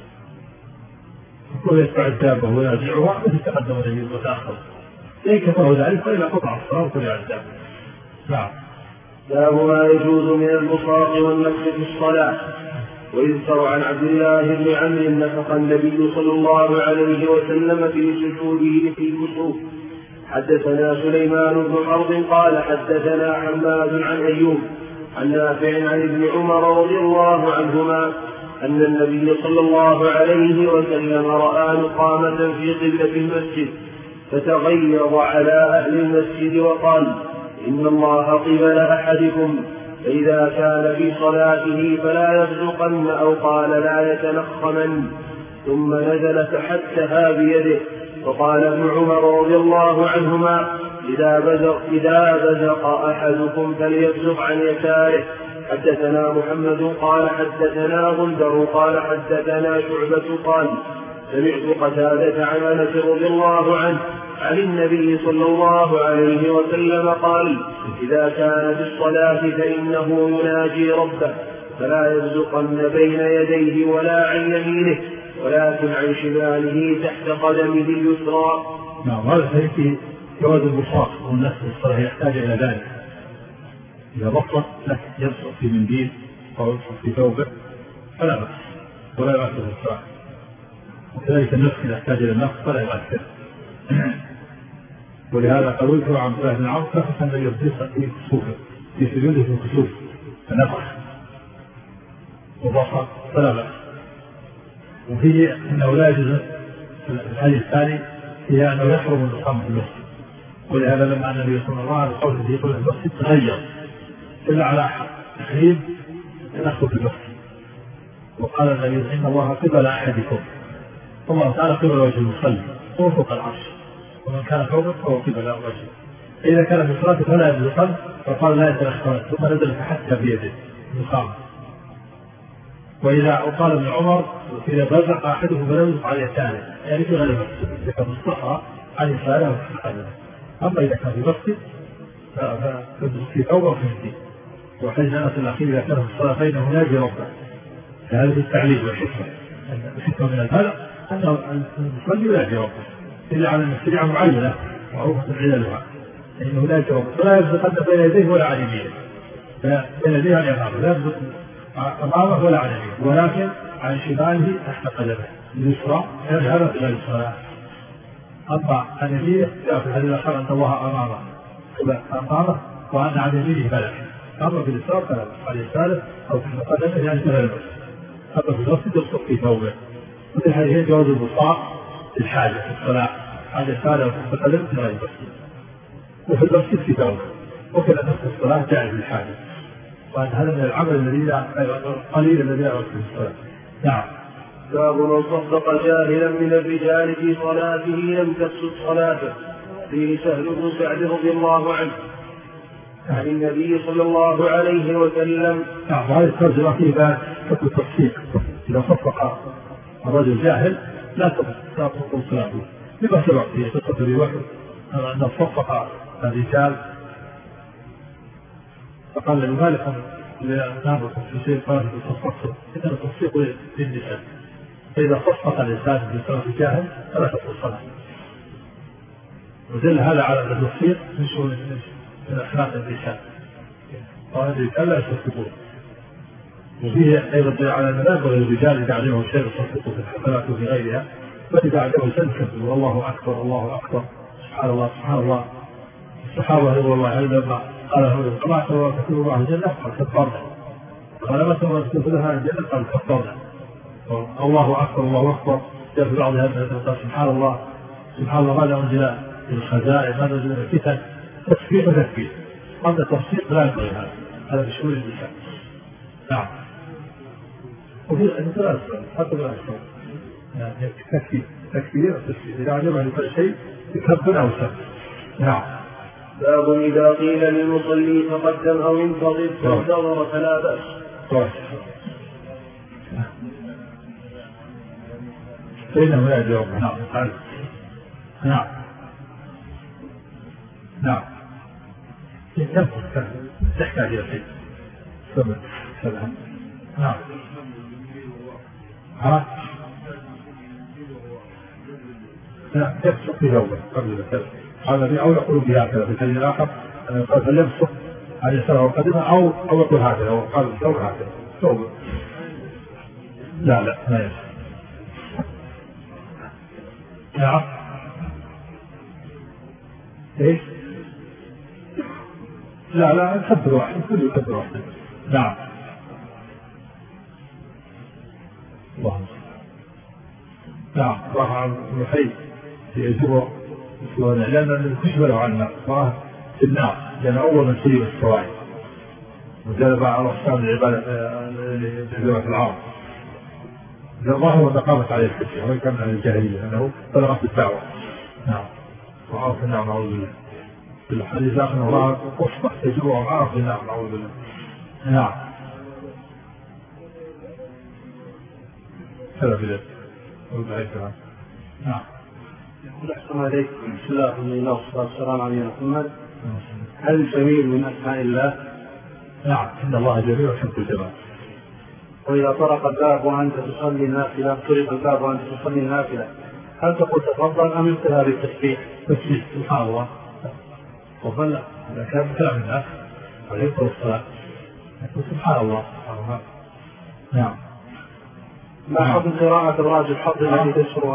وهو يتبع الدابة وينازعها مثل تقدم النبي وتأخر إن كفره ذلك فإلى قطع الصلاة وطلع الدابة. نعم. باب ما يجوز من البصاق والنفخ في الصلاة. ويذكر عن عبد الله بن عمرو نفخ النبي صلى الله عليه وسلم في سجوده في الكسوف. حدثنا سليمان بن حرب قال حدثنا حماد عن أيوب عن نافع عن ابن عمر رضي الله عنهما أن النبي صلى الله عليه وسلم رأى نقامة في قبلة المسجد فتغيظ على أهل المسجد وقال إن الله قبل أحدكم فإذا كان في صلاته فلا يبزقن أو قال لا يتنخمن ثم نزل فحثها بيده وقال ابن عمر رضي الله عنهما إذا بزق, إذا بزق أحدكم فليبزق عن يساره. حدثنا محمد قال حدثنا غندر قال حدثنا شعبة قال سمعت قتادة عن أنس رضي الله عنه عن النبي صلى الله عليه وسلم قال إذا كان في الصلاة فإنه يناجي ربه فلا يبزقن بين يديه ولا عن يمينه ولكن عن شماله تحت قدمه اليسرى. نعم. هذا في جواز البصاق والنفس في الصلاة يحتاج إلى ذلك. إذا بصق لك يبصق في منديل أو يبصق في ثوبه فلا بأس ولا يؤثر في الصلاة. وكذلك النفس إذا احتاج إلى النفس فلا يؤثر. ولهذا قالوا له عن الله بن عوف نفخ النبي يبصق في كسوفه في سجوده في الكسوف فنفخ وبصق فلا بأس. وفيه أنه لا يجوز في الحديث الثاني هي أنه يحرم النقام في المسجد. ولهذا لما أن النبي صلى الله عليه وسلم في يقول المسجد تغير إلا على تحريم يدخل في المسجد. وقال النبي إن الله قبل أحدكم الله تعالى قبل وجه المصلي وفوق العرش ومن كان ثوبا فهو قبل وجهه. إذا كان في الصلاة فلا يجوز القلب فقال لا يتأخر ثم نزل فحتى بيده نقام. وإذا قال ابن عمر إذا بزق أحده فلا يوقف على يساره يعني في غير مسجد إذا كان الصحراء عن يساره وفي قدمه. أما إذا كان في مسجد ففي ثوبه وفي يده. وحديث أنس الأخير إذا كان في الصلاة فإنه يناجي ربه. فهذا التعليل والحكمة الحكمة من هذا أن المصلي يناجي ربه إلا على أن الشريعة معينة معروفة عللها إنه لا يجرب ولا يبزق بين يديه ولا عن يمينه بين يديه عن يمامه لا يبزق أمامه ولا عن يمينه ولكن عن شماله تحت قدمه اليسرى يذهب إلى الصلاة. أما عن يمينه جاء في الحديث الآخر أن الله أمامه أمامه وأن عن يمينه ملك. أما في اليسار فلا عن يساره أو في قدمه يعني فلا يبزق. أما في المسجد يبصق في ثوبه. وفي الحديث جواز البصاق للحاجة في الصلاة عن يساره وفي قدمه لا يبزق. وفي المسجد في ثوبه وكذا نفس الصلاة جاء في الحاجة. وأن هذا من العمل الذي قليل الذي يعرف في الصلاة. نعم. باب من صدق جاهلا من الرجال في صلاته لم تفسد صلاته. فيه سهل بن سعد رضي الله عنه عن النبي صلى الله عليه وسلم. نعم. وهذه الترجمة فيه باب حكم التصديق. إذا صدق الرجل جاهل لا تبطل صلاته لما سبق في قصة أبي بكر أن صدق الرجال فقال لمالك لنامكم في شيء قال تصدقوا إن التصديق للنساء فإذا صدق الإنسان في صلاة الجاهل فلا تبطل صلاته. ودل هذا على التصديق من شؤون من أخلاق النساء وهذا الرجال لا يصدقون. وفيه أيضا على المنابر للرجال إذا علمهم شيء يصدقوا في الحفلات وفي غيرها فإذا علمهم شيء يكبروا والله أكبر الله أكبر سبحان الله سبحان الله الصحابة رضي الله عنهم لما قال له ما سوى كتب الله الجنة قال كفرنا قال ما سوى كتب لها الجنة قال كفرنا. الله أكبر الله أكبر جاء في بعض هذا قال سبحان الله سبحان الله ماذا أنزل في الخزائن ماذا أنزل في الفتن تصفيق وتكفير. هذا تصفيق لا يقول هذا هذا بشؤون النساء. نعم. وفي ثلاث حتى لا يستوى يعني تكفير تكفير وتكفير إذا عجبه لكل شيء يكبر أو سبب. نعم. باب إذا قيل للمصلي تقدم أو انتظر فانتظر فلا بأس. فإنه لا يجوز. نعم. نعم. نعم. تحتاج إلى شيء. سبب. سبب. نعم. ها. لا يبصق في ثوبه قبل الكلام. هذا في أو يقول بها كذا في الحديث الآخر قال فليبصق على يساره وقدمه أو أو يقول هكذا أو قال الثوب هكذا ثوب. لا لا ما يبصق. نعم. إيش؟ لا لا يكبر واحد كله يكبر واحد. نعم. الله. نعم. راح عن الحي في الجبر لأن تشبه عنا مراه في النار لأن أول من سيب السوائل وجلب على أقسام العبادة لجزيرة العرب الظاهر أن قامت عليه الفتية وإن كان من الجاهلية أنه بلغت الدعوة. نعم. وعرف النعم نعوذ بالله. في الحديث الآخر أنه رأى قصة تجوع وعرف النعم نعوذ بالله. نعم. هذا في ذلك. نعم. يقول أحسن عليكم بسم الله الرحمن الرحيم والصلاة والسلام على محمد. هل الجميل من أسماء الله؟ نعم. إن الله جميل ويحب الجمال. وإذا طرق الباب وأنت تصلي نافلة طرق الباب وأنت تصلي نافلة هل تقول تفضل أم انتهى بالتسبيح؟ تسبيح سبحان الله. تفضل إذا كان كلام الناس عليكم الصلاة يقول سبحان الله. نعم. ما حكم قراءة أبراج الحظ التي تشرها؟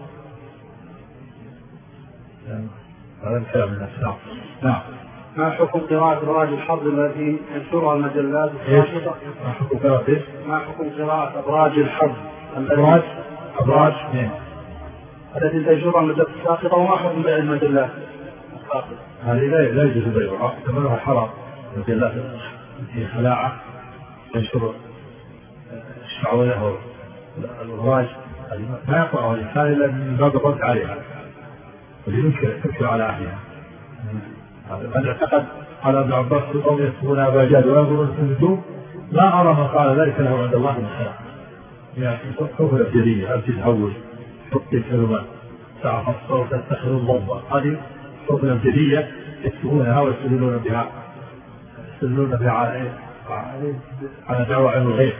هذا كلام الناس. نعم. نعم. ما حكم قراءة أبراج الحظ التي تنشرها المجلات الساقطة؟ ما حكم قراءة ما حكم قراءة أبراج الحظ أبراج أبراج التي تنشرها المجلات الساقطة وما حكم بيع المجلات الساقطة؟ هذه لا يجوز بيعها ثمنها حرام. مجلات في خلاعة تنشر الشعوذة والأبراج ما يقرأها الإنسان إلا من باب الرد عليها ينكر على أهلها. من اعتقد على ابن عباس قوم يكتبون أبا جهل وينظرون في النجوم لا أرى من قال ذلك له عند الله من خير. يعني كفر الأبجدية أبجد تتهول تبقي الكلمات تعرف الصوت تتخذ الضبة هذه كفر الأبجدية يكتبونها ويستدلون بها يستدلون بها على على دعوة علم الغيب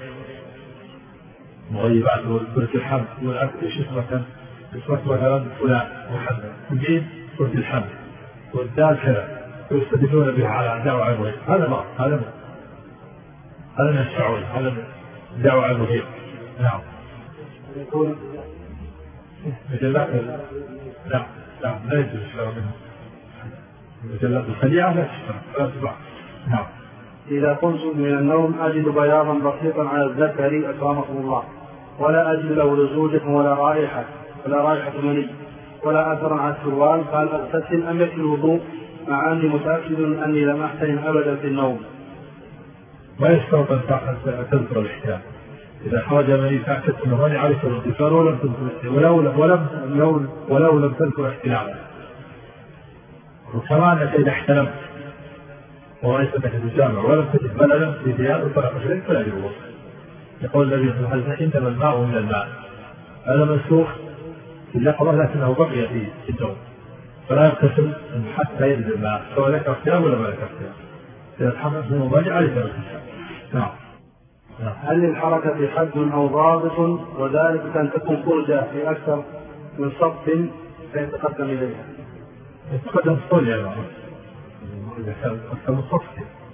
مغيبات وبرة الحمد والأكل إيش اسمه اسمه مثلا فلان محمد الجيم برة الحمد والدال كذا ويستدلون بها على دعوة علم الغيب. هذا ما هذا ما هذا من الشعور هذا من دعوة علم الغيب. نعم. يقول مجلات لا لا لا يجوز الشراء منه. مجلات الخليعة لا تشترى لا تباع. نعم. إذا قمت من النوم أجد بياضا بسيطا على الذكر أكرمكم الله ولا أجد له لزوجة ولا رائحة ولا رائحة مني ولا أثرا على السروال قال أغتسل أم يكفي الوضوء مع أني متأكد أني لم أحترم أبدا في النوم. ما يشترط أن تذكر الاحتياط. إذا خرج مني فأكدت أنه مانع عليك الاغتسال ولم تذكر ولو ولم ولو لم تذكر احتلالا. وكمان أنك إذا احتلمت ورأيت أنك تجامع ولم تجد بلدا في ثياب فلا تشرك فلا يجوز. يقول النبي صلى الله عليه وسلم إنما الماء من الماء هذا منسوخ في اللحظة لكنه بقي في النوم فلا يغتسل حتى يجد الماء سواء لك اختيار ولا ما لك اختيار. إذا تحملت من المضاجع عليك الاغتسال. نعم. هل للحركة حد أو ضابط وذلك أن تكون فرجة في أكثر من صف فيتقدم إليها؟ يتقدم صلي يا معلم. إذا كان أكثر من صف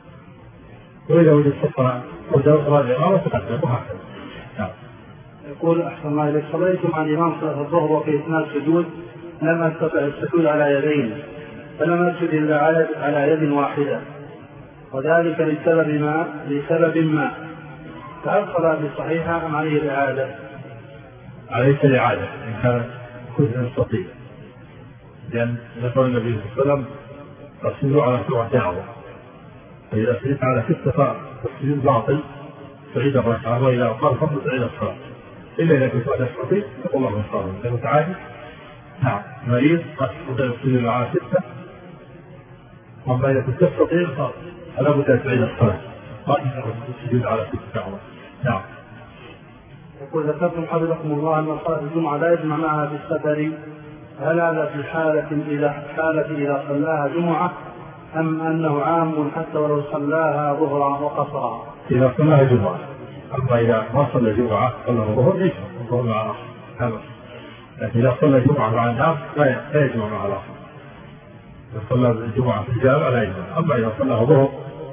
وإذا وجد صفرة وجد راجع ما تقدم وهكذا. نعم. يقول أحسن الله إليك صليت مع الإمام صلاة الظهر وفي أثناء السجود لم أستطع السجود على يدين فلم أسجد إلا على يد واحدة وذلك لسبب ما لسبب ما فهل صلاة صحيحة أم عليه الإعادة؟ عليك الإعادة إن كان كنت نستطيع لأن ذكر النبي صلى الله عليه وسلم تصير على سرعة أعظم فإذا سجدت على ستة فالسجود باطل تعيد الركعة وإذا قال فضل تعيد الصلاة إلا إذا كنت لا تستطيع فقل الله صار إذا كنت عاجز نعم مريض قد تستطيع السجود على ستة وأما إذا كنت تستطيع فلا بد أن تعيد الصلاة قال السجود على ستة أعظم. نعم. يقول ذكرتم حفظكم الله أن صلاة الجمعة لا يجمع معها في السفر هل هذا في حالة إذا حالة إذا صلاها جمعة أم أنه عام حتى ولو صلاها ظهرا وقصرا؟ إذا صلاها جمعة أما إذا ما صلى جمعة صلى ظهر يجمع الظهر مع العصر هذا لكن إذا صلى جمعة مع الناس لا يجمع مع العصر. إذا صلى الجمعة في الجامع لا يجمع. أما إذا صلاها ظهر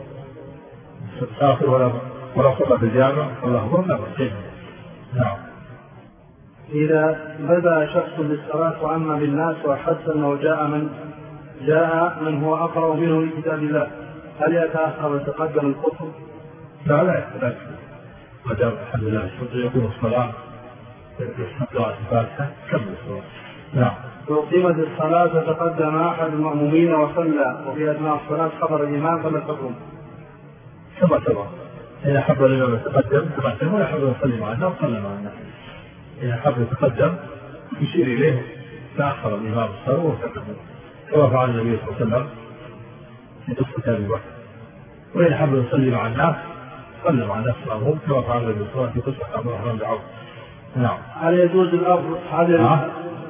سافر ولا ولا صلى في الجامع صلى ظهر لا بأس. نعم. إذا بدأ شخص بالصلاة وعم بالناس وحس أنه جاء من جاء من هو أقرأ منه لكتاب الله هل يتأخر ويتقدم الخطبة؟ لا لا لا ما دام الحمد لله يكون الصلاة قراءة الفاتحة كمل الصلاة. نعم. لو قيمت الصلاة تقدم أحد المأمومين وصلى وفي أثناء الصلاة خبر الإمام فما الحكم؟ كما ترى إذا حب الإمام يتقدم تقدم ولا حب يصلي مع الناس صلى مع الناس. إذا حب يتقدم يشير إليه تأخر الإمام الصلاة وتقدم كما فعل النبي صلى الله عليه وسلم في قصة أبي بكر. وإذا حب يصلي مع الناس صلى مع الناس معهم كما فعل النبي صلى الله عليه وسلم في قصة عبد الرحمن بن عوف. نعم. هل يجوز الأفضل هل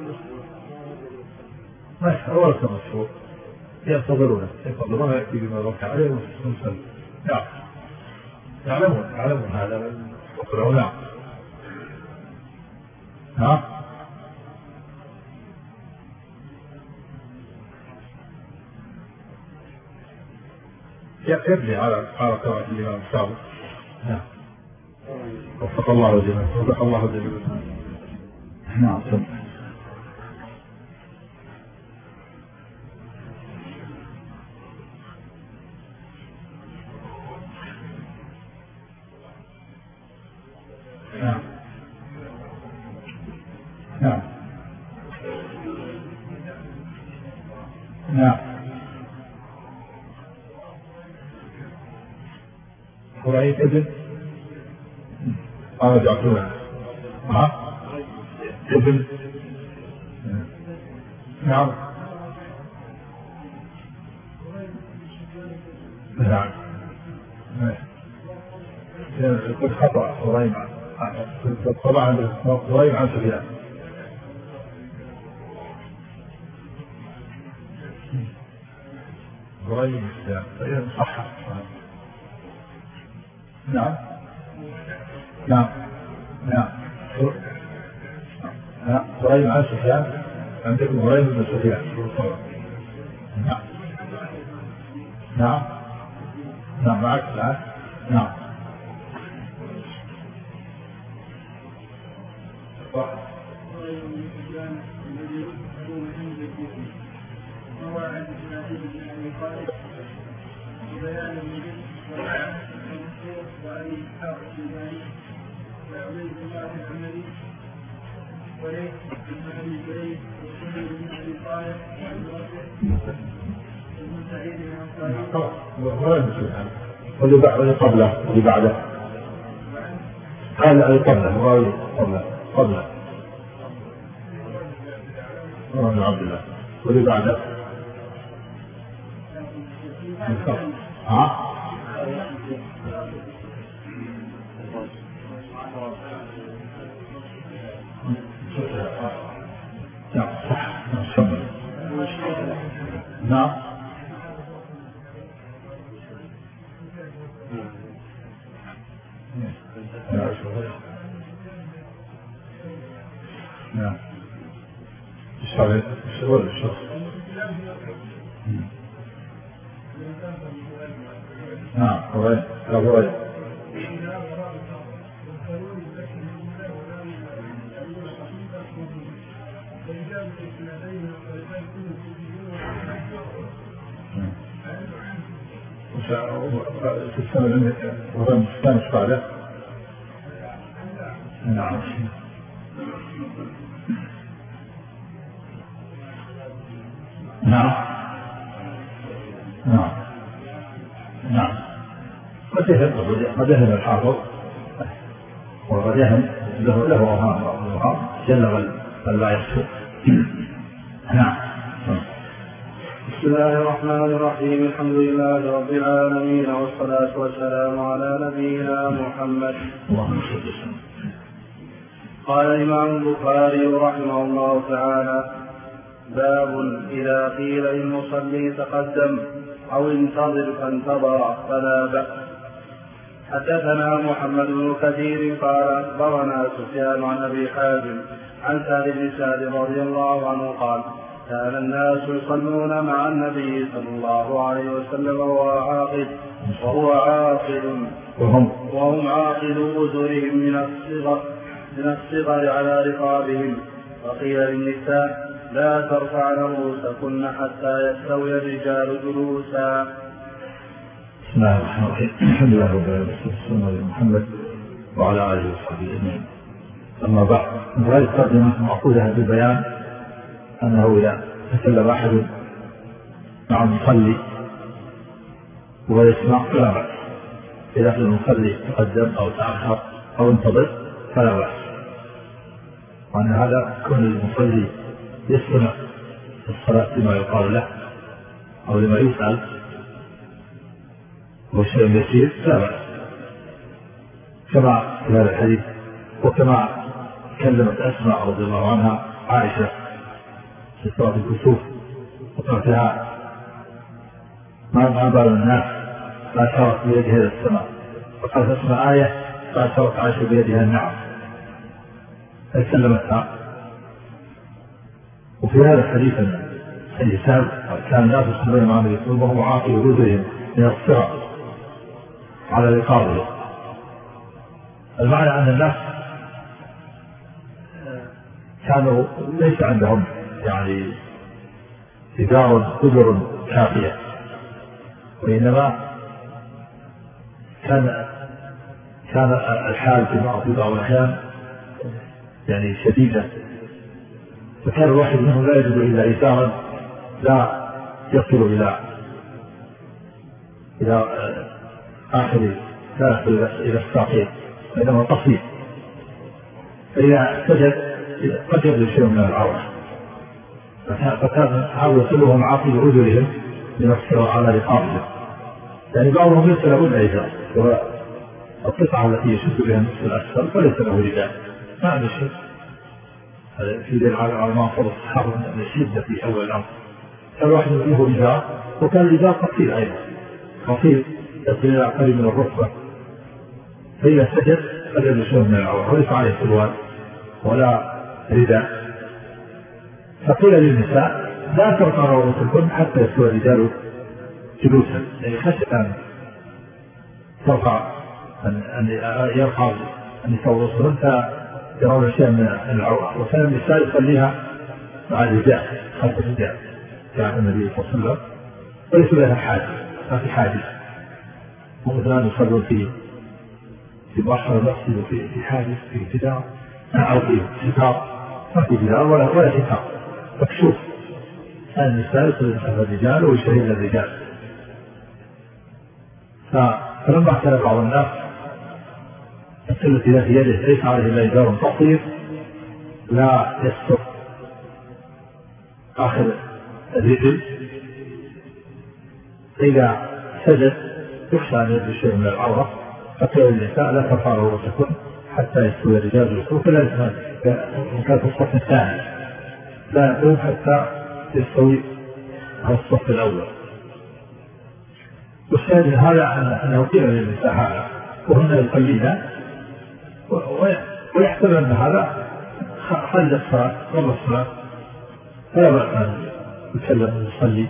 ما هو المشهور ينتظرونه ينتظرونه يأتي بما ركع عليه ويصلي. نعم. يعلمون يعلمون هذا وقرأوا. نعم. ها يبني على على قراءة الإمام السابق. نعم. وفق الله الجميع وفق الله الجميع. نعم. نعم. نعم. نعم. ورأيت ابن أنا جعلتها ها ابن. نعم. نعم. يكون خطأ قريب طبعا قريب عن سفيان. قريب من سفيان فإذا صح. نعم نعم نعم نعم قريب عن سفيان عندكم قريب من سفيان. نعم نعم نعم معك الآن. نعم واللي بعده قبله اللي بعده هذا اللي قبله وغيره قبله قبله رضي عبد الله واللي بعده ها نعم صح نعم نعم الشغل الشغل الشخص نعم قريب لا قريب في السنة وغير الثاني بعده. نعم نعم نعم نعم قد يهم قد يهم الحافظ وقد يهم له له أوهام جل بل لا يخطئ. نعم. بسم الله الرحمن الرحيم. الحمد لله رب العالمين والصلاة والسلام على نبينا محمد. اللهم صل وسلم. قال الإمام البخاري رحمه الله تعالى: باب إذا قيل للمصلي تقدم أو انتظر فانتظر فلا بأس. حدثنا محمد بن كثير قال أخبرنا سفيان عن أبي حازم عن سهل بن سعد رضي الله عنه قال: كان الناس يصلون مع النبي صلى الله عليه وسلم وهو عاقد وهو عاقد وهم وهم عاقد أزرهم من الصغر من الصغر على رقابهم. فقيل للنساء: لا ترفعن رؤوسكن حتى يستوي الرجال جلوسا. بسم الله الرحمن الرحيم. الحمد لله رب العالمين والصلاة على محمد وعلى آله وصحبه أجمعين. أما بعد، هذه الترجمة مأخوذة بالبيان أنه إذا تكلم أحد مع المصلي ويسمع فلا بأس، إذا كان المصلي تقدم أو تأخر أو انتظر فلا بأس. وأن هذا كون المصلي يستمع في الصلاة لما يقال له أو لما يسأل وشيء يسير فلا بأس، كما في هذا الحديث وكما كلمت أسماء رضي الله عنها عائشة في صلاة الكسوف وقالت لها: ما بال الناس فأشارت بيدها إلى السماء، فقالت أسماء آية فأشارت عائشة بيدها النعم فسلمتها. وفي هذا الحديث حديث سهل كان الناس يصلون مع النبي صلى الله عليه وسلم وهم عاقل رجلهم من الصغر على رقابهم. المعنى أن الناس كانوا ليس عندهم يعني إدارة قدر كافية، وإنما كان كان الحال في بعض الأحيان يعني شديدة، فكان الواحد منهم لا يجد إلا إزارا لا يصل إلى إلى آخر لا يصل إلى الساقين، وإنما قصير، فإذا سجد قد يبدو شيء من العورة، فكان هذا يصلهم عاقل أذرهم من الصراع على رقابهم. يعني بعضهم ليس له إلا إزار، والقطعة التي يشد بها النصف الأسفل فليس له رداء، ما عنده شيء. هذا في دليل على ما فرض الصحابة من الشدة في أول الأمر. كان واحد له رداء، وكان الرداء قصير أيضا، قصير يصل إلى قريب من الركبة، فإذا سجد سجد بشيء من العورة وليس عليه سروال ولا رداء. فقيل للنساء لا ترفع رؤوسكن حتى يستوي الرجال جلوسا، يعني خشية أن ترفع أن يرفع النساء رؤوسهن فيرون شيئا من العورة. وكان النساء يصليها مع الرجال خلف الرجال كان النبي صلى الله عليه وسلم، وليس لها حاجة، ما في حاجة. ومثلا يصلون في في بحر المسجد وفي في حاجز في جدار أو في ستار، ما في جدار ولا ولا ستار مكشوف. النساء يصلون خلف الرجال ويشهدن الرجال. فلما كان بعض الناس التي في يده ليس عليه الا إزار قصير لا يستر آخر الرجل، إذا سجد يخشى أن يجد شيء من العورة، فقيل للنساء لا ترفع رؤوسكن حتى يستوي الرجال بالصف، لا كان في الصف الثاني لا يقوم حتى يستوي الصف الأول. والشاهد من هذا أنه قيل للنساء هذا وهن يصلين ويحسب أن هذا خرج الصلاة قبل الصلاة، فلا بأس أن يتكلم ويصلي.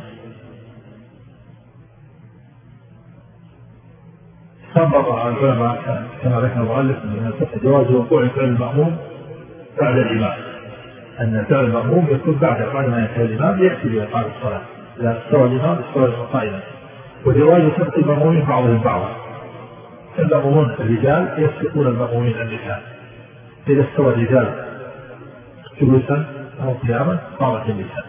سبق عن العلماء كما ذكر المؤلف أن جواز وقوع فعل المأموم بعد الإمام، أن فعل المأموم يكون بعد بعد ما ينتهي الإمام يأتي بإقامة الصلاة إذا استوى الإمام استوى قائما. وجواز سبق المأمومين بعضهم بعضا، المأمومون الرجال يسبقون المأمومين النساء، إذا استوى الرجال جلوسا أو قياما قامت النساء.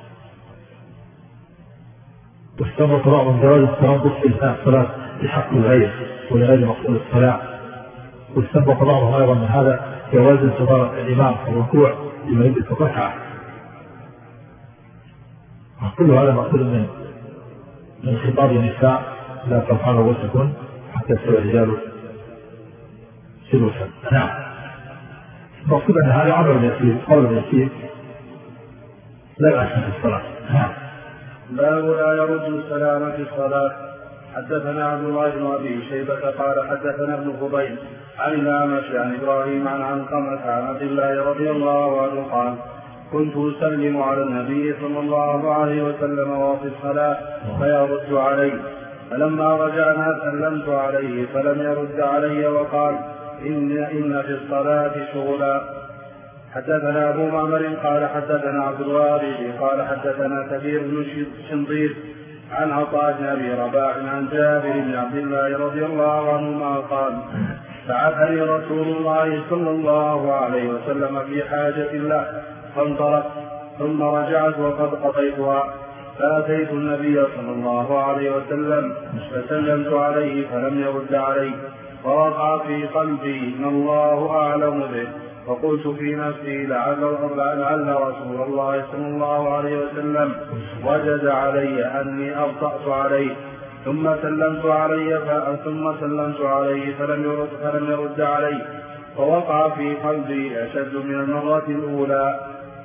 واستمرت بعضهم جواز التربص في إثناء الصلاة لحق الغير ولغير مقصود الصلاة. واستنبط بعضهم أيضا من هذا جواز انتظار الإمام في الركوع لما يدرك الركعة. كل هذا مقصود من من خطاب النساء لا ترفعن رؤوسكن حتى يستوي الرجال جلوسا. نعم، مقصود أن هذا عمل يسير قول يسير لا يأثم في الصلاة. نعم. باب لا يرد السلام في الصلاة. حدثنا عبد الله بن أبي شيبة قال حدثنا ابن فضيل عن الأعمش عن إبراهيم عن علقمة عن عبد الله رضي الله عنه قال كنت أسلم على النبي صلى الله عليه وسلم وهو في الصلاة فيرد علي، فلما رجعنا سلمت عليه فلم يرد علي وقال إن, إن في الصلاة شغلا. حدثنا أبو معمر قال حدثنا عبد الوارث قال حدثنا كثير بن شنطير عن عطاء بن أبي رباح عن جابر بن عبد الله رضي الله عنهما قال بعثني رسول الله صلى الله عليه وسلم في حاجة له فانطلقت ثم رجعت وقد قضيتها، فأتيت النبي صلى الله عليه وسلم فسلمت عليه فلم يرد علي، فوقع في قلبي ما الله أعلم به، فقلت في نفسي لعل, لعل رسول الله صلى الله عليه وسلم وجد علي أني أبطأت عليه، ثم سلمت علي ثم سلمت عليه فلم يرد, فلم يرد علي، فوقع في قلبي أشد من المرة الأولى،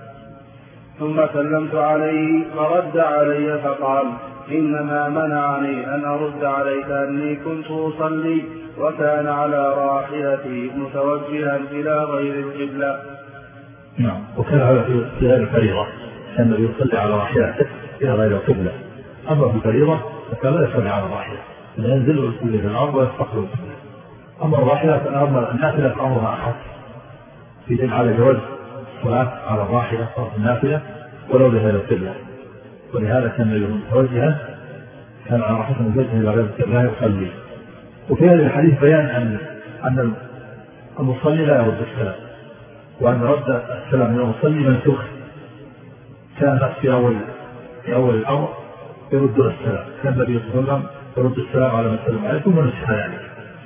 ثم سلمت عليه فرد علي فقال إنما منعني أن أرد عليك أني كنت أصلي وكان على راحلتي متوجها إلى غير القبلة. نعم، وكان هذا في غير الفريضة، كان يصلي على راحلته إلى غير القبلة. أما في الفريضة فكان لا يصلي على الراحلة، ينزل ويصلي في الأرض ويستقبل القبلة. أما الراحلة فالأمر النافلة أمرها أحد، في دين على جواز الصلاة على الراحلة صلاة النافلة ولو لهذا القبلة، ولهذا كان متوجها كان على راحلته متوجها إلى غير القبلة يصلي. وفي هذا الحديث بيان أن أن المصلي لا يرد السلام، وأن رد السلام من المصلي منسوخ. كان الناس في أول في أول الأمر يردون السلام، كان النبي صلى الله عليه وسلم يرد السلام على من سلم عليه ثم نسخ ذلك.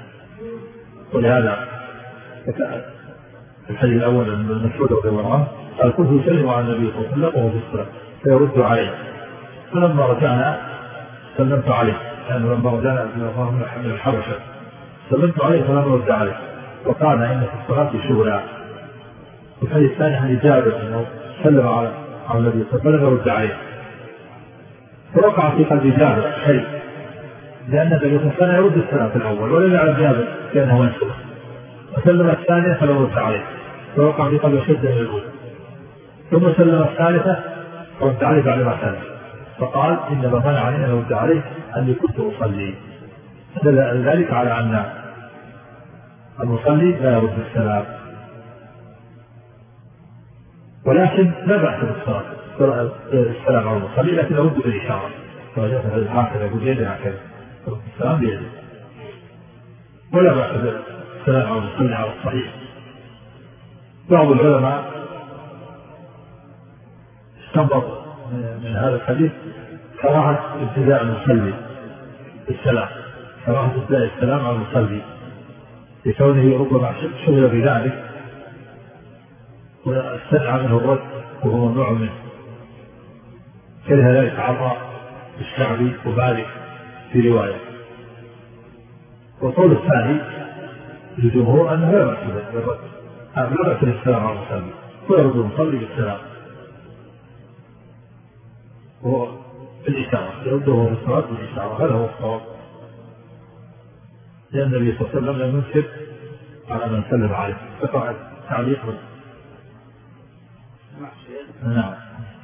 ولهذا الحديث الأول المشهور رضي الله عنه قال كنت أسلم على النبي صلى الله عليه وسلم وهو في الصلاة فيرد عليه، فلما رجعنا سلمت عليه كان لما رجعنا من الحبشة سلمت عليه فلم يرد عليه وقال إن في الصلاة شغلا. وفي الثاني عن جابر أنه سلم على على النبي فلم يرد عليه فوقع في قلب جابر شيء لأن النبي كان يرد السلام في الأول ولم يعلم جابر كأنه منسوخ وسلم الثانية فلم يرد عليه فوقع في قلب شدة من الأولى ثم سلم الثالثة فرد عليه بعد ما سلم فقال إنما منعني أن أرد عليه أني كنت أصلي. دل ذلك على أن المصلي لا يرد السلام ولكن لا بأس بالصلاة السلام على المصلي لكن يرد بالإشارة فجاءت هكذا يقول يدي هكذا السلام بيده ولا بأس بالسلام على المصلي على الصحيح. بعض العلماء استنبط من هذا الحديث كراهة ابتداء المصلي بالسلام كراهة ابتداء السلام على المصلي لكونه ربما شغل بذلك واستدعى منه الرد وهو ممنوع منه كره لا يتعرى بالشعبي وبالغ في رواية. والقول الثاني للجمهور أنه لا بأس بالرد لا بأس بالسلام على المصلي ويرد المصلي بالسلام هو الإشارة يرده في الصلاة بالإشارة هذا هو الصواب لأن النبي صلى الله عليه وسلم لم ينكر على من سلم عليه فقع تعليق نعم.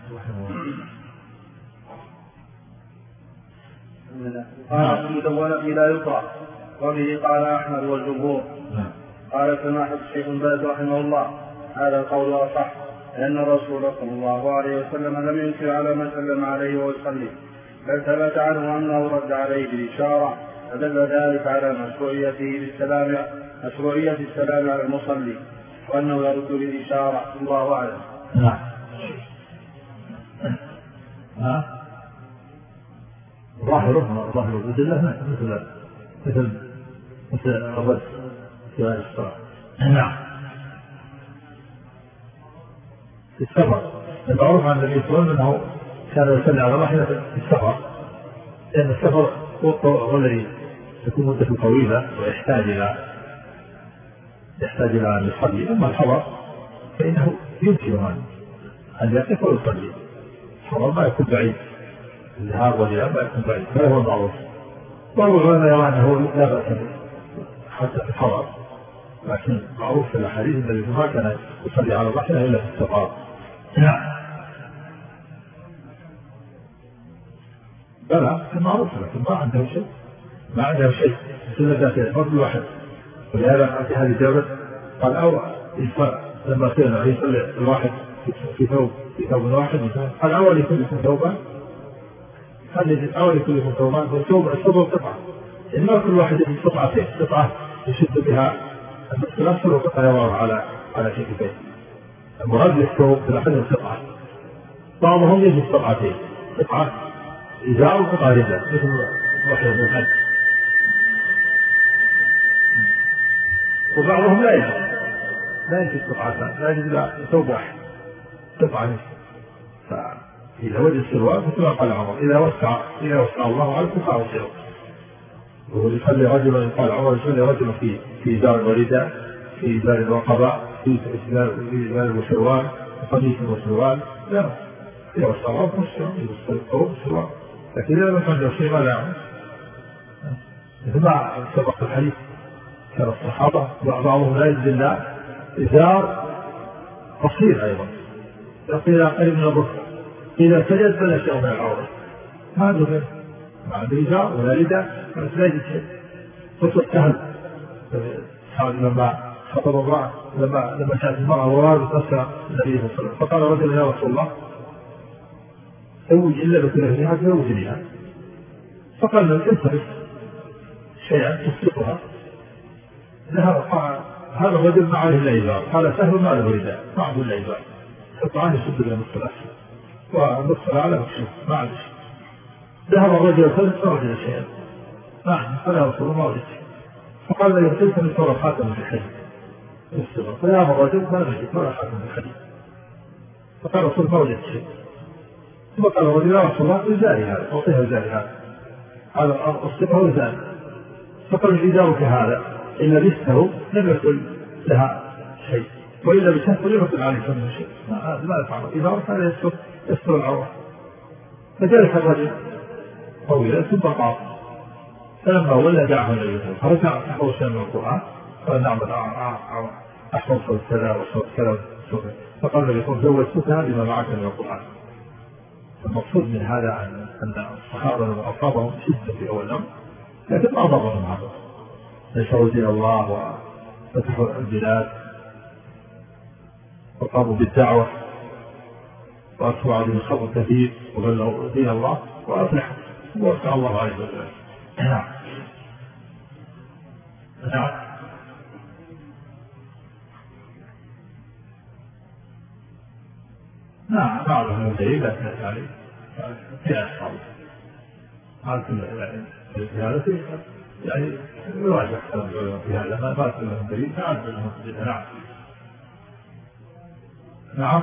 قال المدونة لا يقرأ وبه قال أحمد والجمهور. قال سماحة الشيخ بن باز رحمه الله هذا القول أصح لأن الرسول صلى الله عليه وسلم لم ينكر على من سلم عليه ويصلي بل ثبت عنه أنه رد عليه بالإشارة فدل ذلك على مشروعيته بالسلام مشروعية السلام على المصلي وأنه يرد بالإشارة. الله أعلم. نعم. ها ظاهره ظاهره بالله مثل مثل مثل الرد في هذه الصلاة. نعم. في السفر المعروف عن النبي صلى الله عليه وسلم أنه كان يصلي على راحلة في السفر لأن السفر هو الذي تكون مدته طويلة ويحتاج إلى يحتاج إلى أن يصلي. أما الحضر فإنه يمكن أن يقف ويصلي. الحضر ما يكون بعيد الذهاب والإياب ما يكون بعيد هذا هو المعروف. بعض العلماء يرى أنه لا بأس حتى في الحضر لكن معروف في الأحاديث الذي ما كان يصلي على الراحلة إلا في السفر. نعم. بلى معروف لكن ما عنده شيء ما عنده شيء سنة ذاتية فرد واحد ولهذا في هذه الجولة قال أو لما كان يصلي الواحد في ثوب في ثوب واحد قال أول يكون ثوبان هذه أول يكون لكم ثوبان والثوب الثوب قطعة إنما كل واحد يجب قطعتين قطعة يشد بها نفسه وقطعة يضع على على كتفيه. المراد بالثوب في الأحد القطعة بعضهم يجب قطعتين قطعة إزار وقطعة رداء مثل واحد من الحج وبعضهم لا يجب لا يجب قطعتان لا يجب إلا ثوب واحد قطعة. فإذا وجد السروال مثل ما قال عمر إذا وسع إذا وسع الله على الكفار والسروال وهو يصلي رجلا قال عمر يصلي رجلا في في إزار ورداء في إزار وقباء في إزار وسروال قميص وسروال لا إذا وسع الله والسروال لكن إذا ما كان يصير ما لا مثل ما سبق الحديث كان الصحابة بعضهم لا يجد الله إزار قصير أيضا يقول قريب من الركبة إذا سجد فلا شيء من العورة ما عنده غير ما عنده إزار ولا رداء لا يجد شيء. قصة سهل لما خطب امرأة لما لما جاءت المرأة وراءت نفسها النبي صلى الله عليه وسلم فقال رجل يا رسول الله زوج إلا بكلها زوج لها فقال له انصرف شيئا تصدقها هذا الرجل ما عليه إلا إزار قال سهل ما له رداء ما عنده إلا إزار قطعان يسد له نصف الأسفل ونصف الأعلى مكشوف ما عنده شيء. ذهب الرجل الثالث فرجل شيئا ما عنده فلا رسول الله ما وجد شيء فقال له يرسلت من صورة خاتم في الحديث فذهب الرجل ما وجد صورة خاتم في الحديث فقال رسول ما وجد شيء ثم قال الرجل يا رسول الله إزاري هذا أعطيها إزاري هذا هذا الصفة والزاد. فقال إذا هذا إن لبسته لم يكن لها شيء، وإلا بسته لم يكن عليه منه شيء. ما يفعل إذا كان يستر يستر العورة. فجلس الرجل طويلا ثم قام، فلما ولى دعه النبي صلى الله عليه وسلم فرجع نحو شيء من القرآن قال نعم أحفظ صوت كذا وصوت كذا. فقال النبي صلى الله عليه وسلم زوجتك بما معك من القرآن. المقصود من هذا أن الصحابة لما أصابهم شدة في أول الأمر لكن ما ضرهم هذا، نشروا دين الله وفتحوا البلاد وقاموا بالدعوة وأكثروا عليهم الخبر كثير وبلغوا دين الله وأفلحوا ووسع الله عليه وسلم. نعم نعم نعم بعضهم مدعي لكن يعني في أصحاب هذا في هذا يعني يراجع كلام في هذا ما فات لهم دليل فعاد لهم دليل. نعم نعم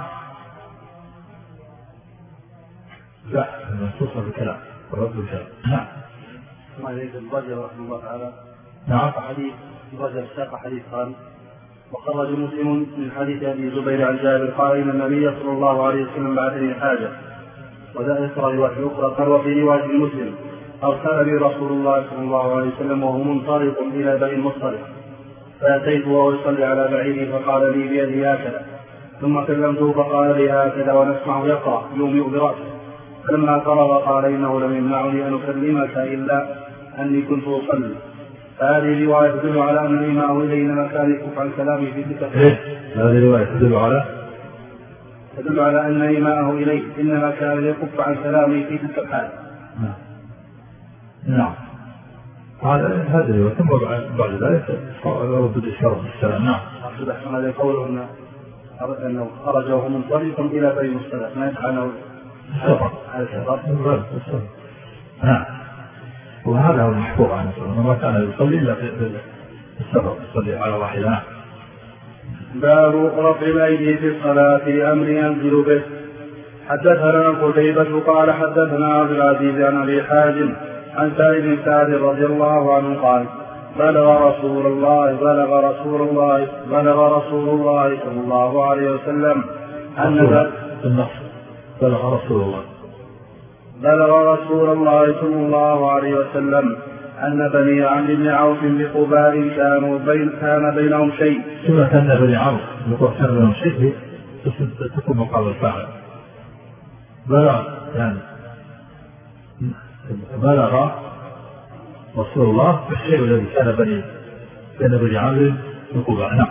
لا منصوص بالكلام ورد الكلام. نعم ما يريد الرجل رحمه الله تعالى. نعم حديث الرجل ساق حديث قال وخرج مسلم من حديث ابي زبير عن جابر قال ان النبي صلى الله عليه وسلم بعثني حاجه، وذلك روايه اخرى قال وفي روايه مسلم ارسل بي رسول الله صلى الله عليه وسلم وهو منطلق الى بني المصطلق، فاتيت وهو يصلي على بعيره فقال لي بيده هكذا، ثم كلمته فقال لي هكذا ونسمعه يقرا يومئ براسه، فلما فرغ قال انه لم يمنعني ان اكلمك الا اني كنت اصلي. هذه رواية تدل على أن الإمام إلينا كان يكف عن كلامه في تلك الحال. هذه رواية تدل على تدل على أن إمامه إليه إنما كان يكف عن كلامه في تلك الحال. نعم هذا هذا رواية ثم بعد ذلك رد الشرف السلام. نعم أقصد أحسن هذا قوله أنه خرج وهو منطلق إلى بني المصطلق ما يدعى على السفر. نعم وهذا هو المحفوظ عنه ما كان يصلي إلا في السفر يصلي على واحدة. باب رفع الأيدي في الصلاة أمر ينزل به. حدثنا قتيبة قال حدثنا عبد العزيز عن أبي حازم عن سعيد بن سعد رضي الله عنه قال بلغ رسول الله بلغ رسول الله بلغ رسول الله صلى الله عليه وسلم أن بلغ رسول الله بلغ رسول الله صلى الله عليه وسلم أن بني عمرو بن عوف بقباء كانوا بين كان بينهم شيء. ثم كان بني عمرو بقباء كان بينهم شيء تكون مقابل الفاعل. بلغ يعني بلغ رسول الله الشيء الذي كان بني كان بني عمرو بقباء. نعم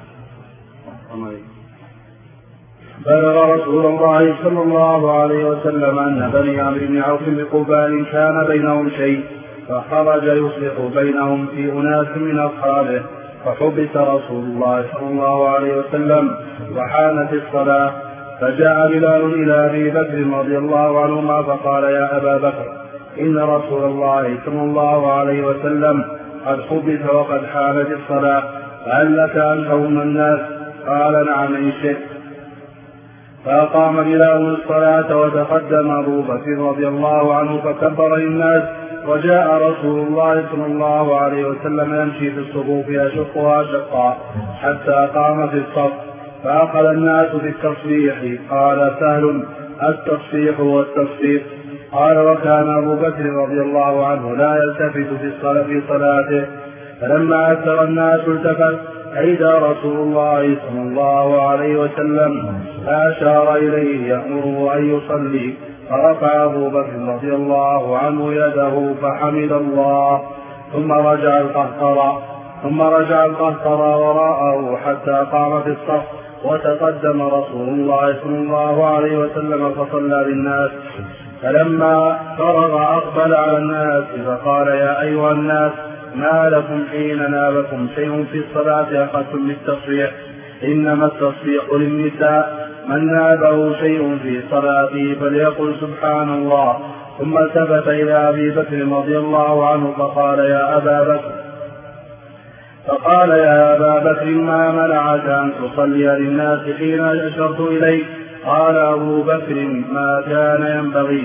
بلغ رسول الله صلى الله عليه وسلم أن بني عمرو بن عوف بقباء كان بينهم شيء، فخرج يصلح بينهم في أناس من أصحابه، فحبس رسول الله صلى الله عليه وسلم وحانت الصلاة، فجاء بلال إلى أبي بكر رضي الله عنهما فقال يا أبا بكر إن رسول الله صلى الله عليه وسلم قد حبس وقد حانت الصلاة، فهل لك أن تؤم الناس؟ قال نعم إن شئت. فأقام بلال الصلاة وتقدم أبو بكر رضي الله عنه فكبر الناس، وجاء رسول الله صلى الله عليه وسلم يمشي في الصفوف يشقها شقا حتى قام في الصف، فأخذ الناس بالتصفيح. قال سهل التصفيح والتصفيق. قال وكان أبو بكر رضي الله عنه لا يلتفت في صلاته، فلما أكثر الناس التفت فإذا رسول الله صلى الله عليه وسلم فأشار إليه يأمره أن يصلي، فرفع أبو بكر رضي الله عنه يده فحمد الله، ثم رجع القهقرى ثم رجع القهقرى وراءه حتى قام في الصف، وتقدم رسول الله صلى الله عليه وسلم فصلى بالناس، فلما فرغ أقبل على الناس فقال يا أيها الناس ما لكم حين نابكم شيء في الصلاة أخذتم بالتصفيح؟ إنما التصفيح للنساء، من نابه شيء في صلاته فليقل سبحان الله. ثم التفت إلى أبي بكر رضي الله عنه فقال يا أبا بكر فقال يا أبا بكر ما منعك أن تصلي للناس حين أشرت إليك؟ قال أبو بكر ما كان ينبغي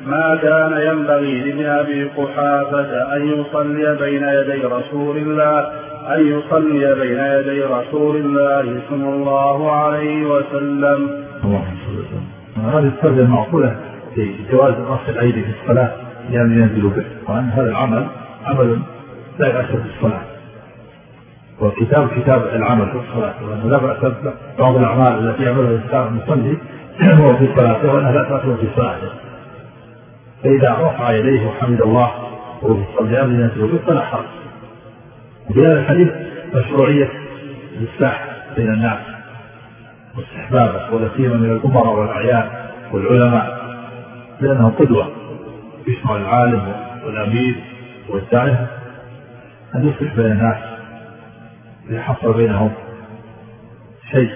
ما كان ينبغي لابن أبي قحافة أن يصلي بين يدي رسول الله أن يصلي بين يدي رسول الله صلى الله عليه وسلم. هذه الترجمة معقولة في جواز رفع الأيدي في الصلاة يعني ينزل به، وأن هذا العمل عمل لا يؤثر في الصلاة، وكتاب كتاب العمل في الصلاة، وأنه لا بأس بعض الأعمال التي يعملها الإنسان المصلي هو في صلاته وأنها لا تؤثر في صلاته، فإذا رفع يديه وحمد الله وهو في الصلاة ينزل به فلا حرج. وفي هذا الحديث مشروعية الإصلاح بين الناس واستحبابه، ولا سيما من الأمراء والأعيان والعلماء، لأنه قدوة يشمل العالم والأمير والداعية أن يصلح بين الناس ليحصل بينهم شيء.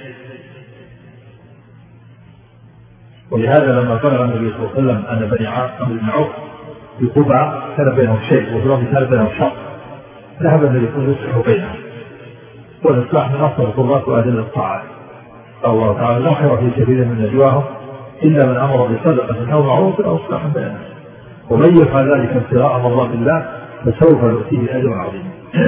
ولهذا لما بلغ النبي صلى الله عليه وسلم أن بني عمرو بن عوف في قباء كان بينهم شيء وفي كان بينهم شر، ذهب النبي صلى الله عليه وسلم يصلح بينهم، والإصلاح من أفضل القربات وأدل الطاعات. قال الله تعالى: لا خير في كثير من نجواهم إلا من أمر بصدقة أو معروف أو إصلاح بينهم، ومن يفعل ذلك ابتغاء مرضات الله فسوف نؤتيه أجرا عظيما.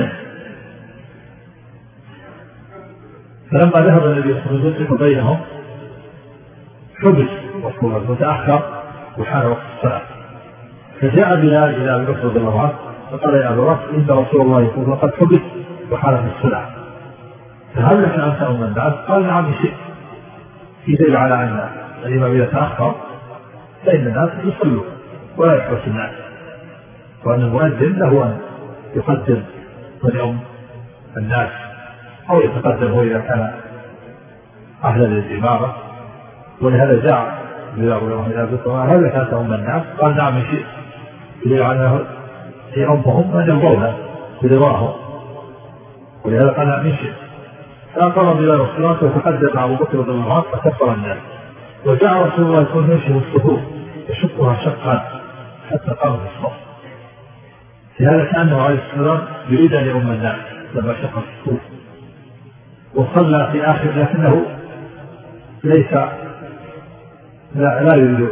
فلما ذهب النبي صلى الله عليه وسلم بينهم حبس رسول الله وتأخر وحان وقت الصلاة، فجاء بلال إلى أبي بكر رضي الله عنه فقال: يا أبا بكر إن رسول الله يقول لقد حبس وحان في الصلاة، فهل لك أن تأم الناس؟ قال: نعم شئت. في دليل على أن الإمام إذا تأخر فإن الناس يصلوا ولا يحبس الناس، وأن المؤذن له أن يقدم من يوم الناس أو يتقدم هو إذا كان أهلا للإمامة. ولهذا جاء بلال إلى بكر: هل لك أن تأم الناس؟ قال: نعم شئت. دليل على أنه يأمهم من يرضونه برضاهم، ولهذا قال: نعم شئت. فأقر بلال الصلاة وتقدم أبو بكر رضي الله عنه فكبر الناس، وجاء رسول الله يكون يمشي الصفوف يشقها شقا حتى قام في الصف. في هذا كأنه عليه السلام يريد أن يؤم الناس لما شق الصفوف، وصلى في آخر، لكنه ليس لا, لا يريد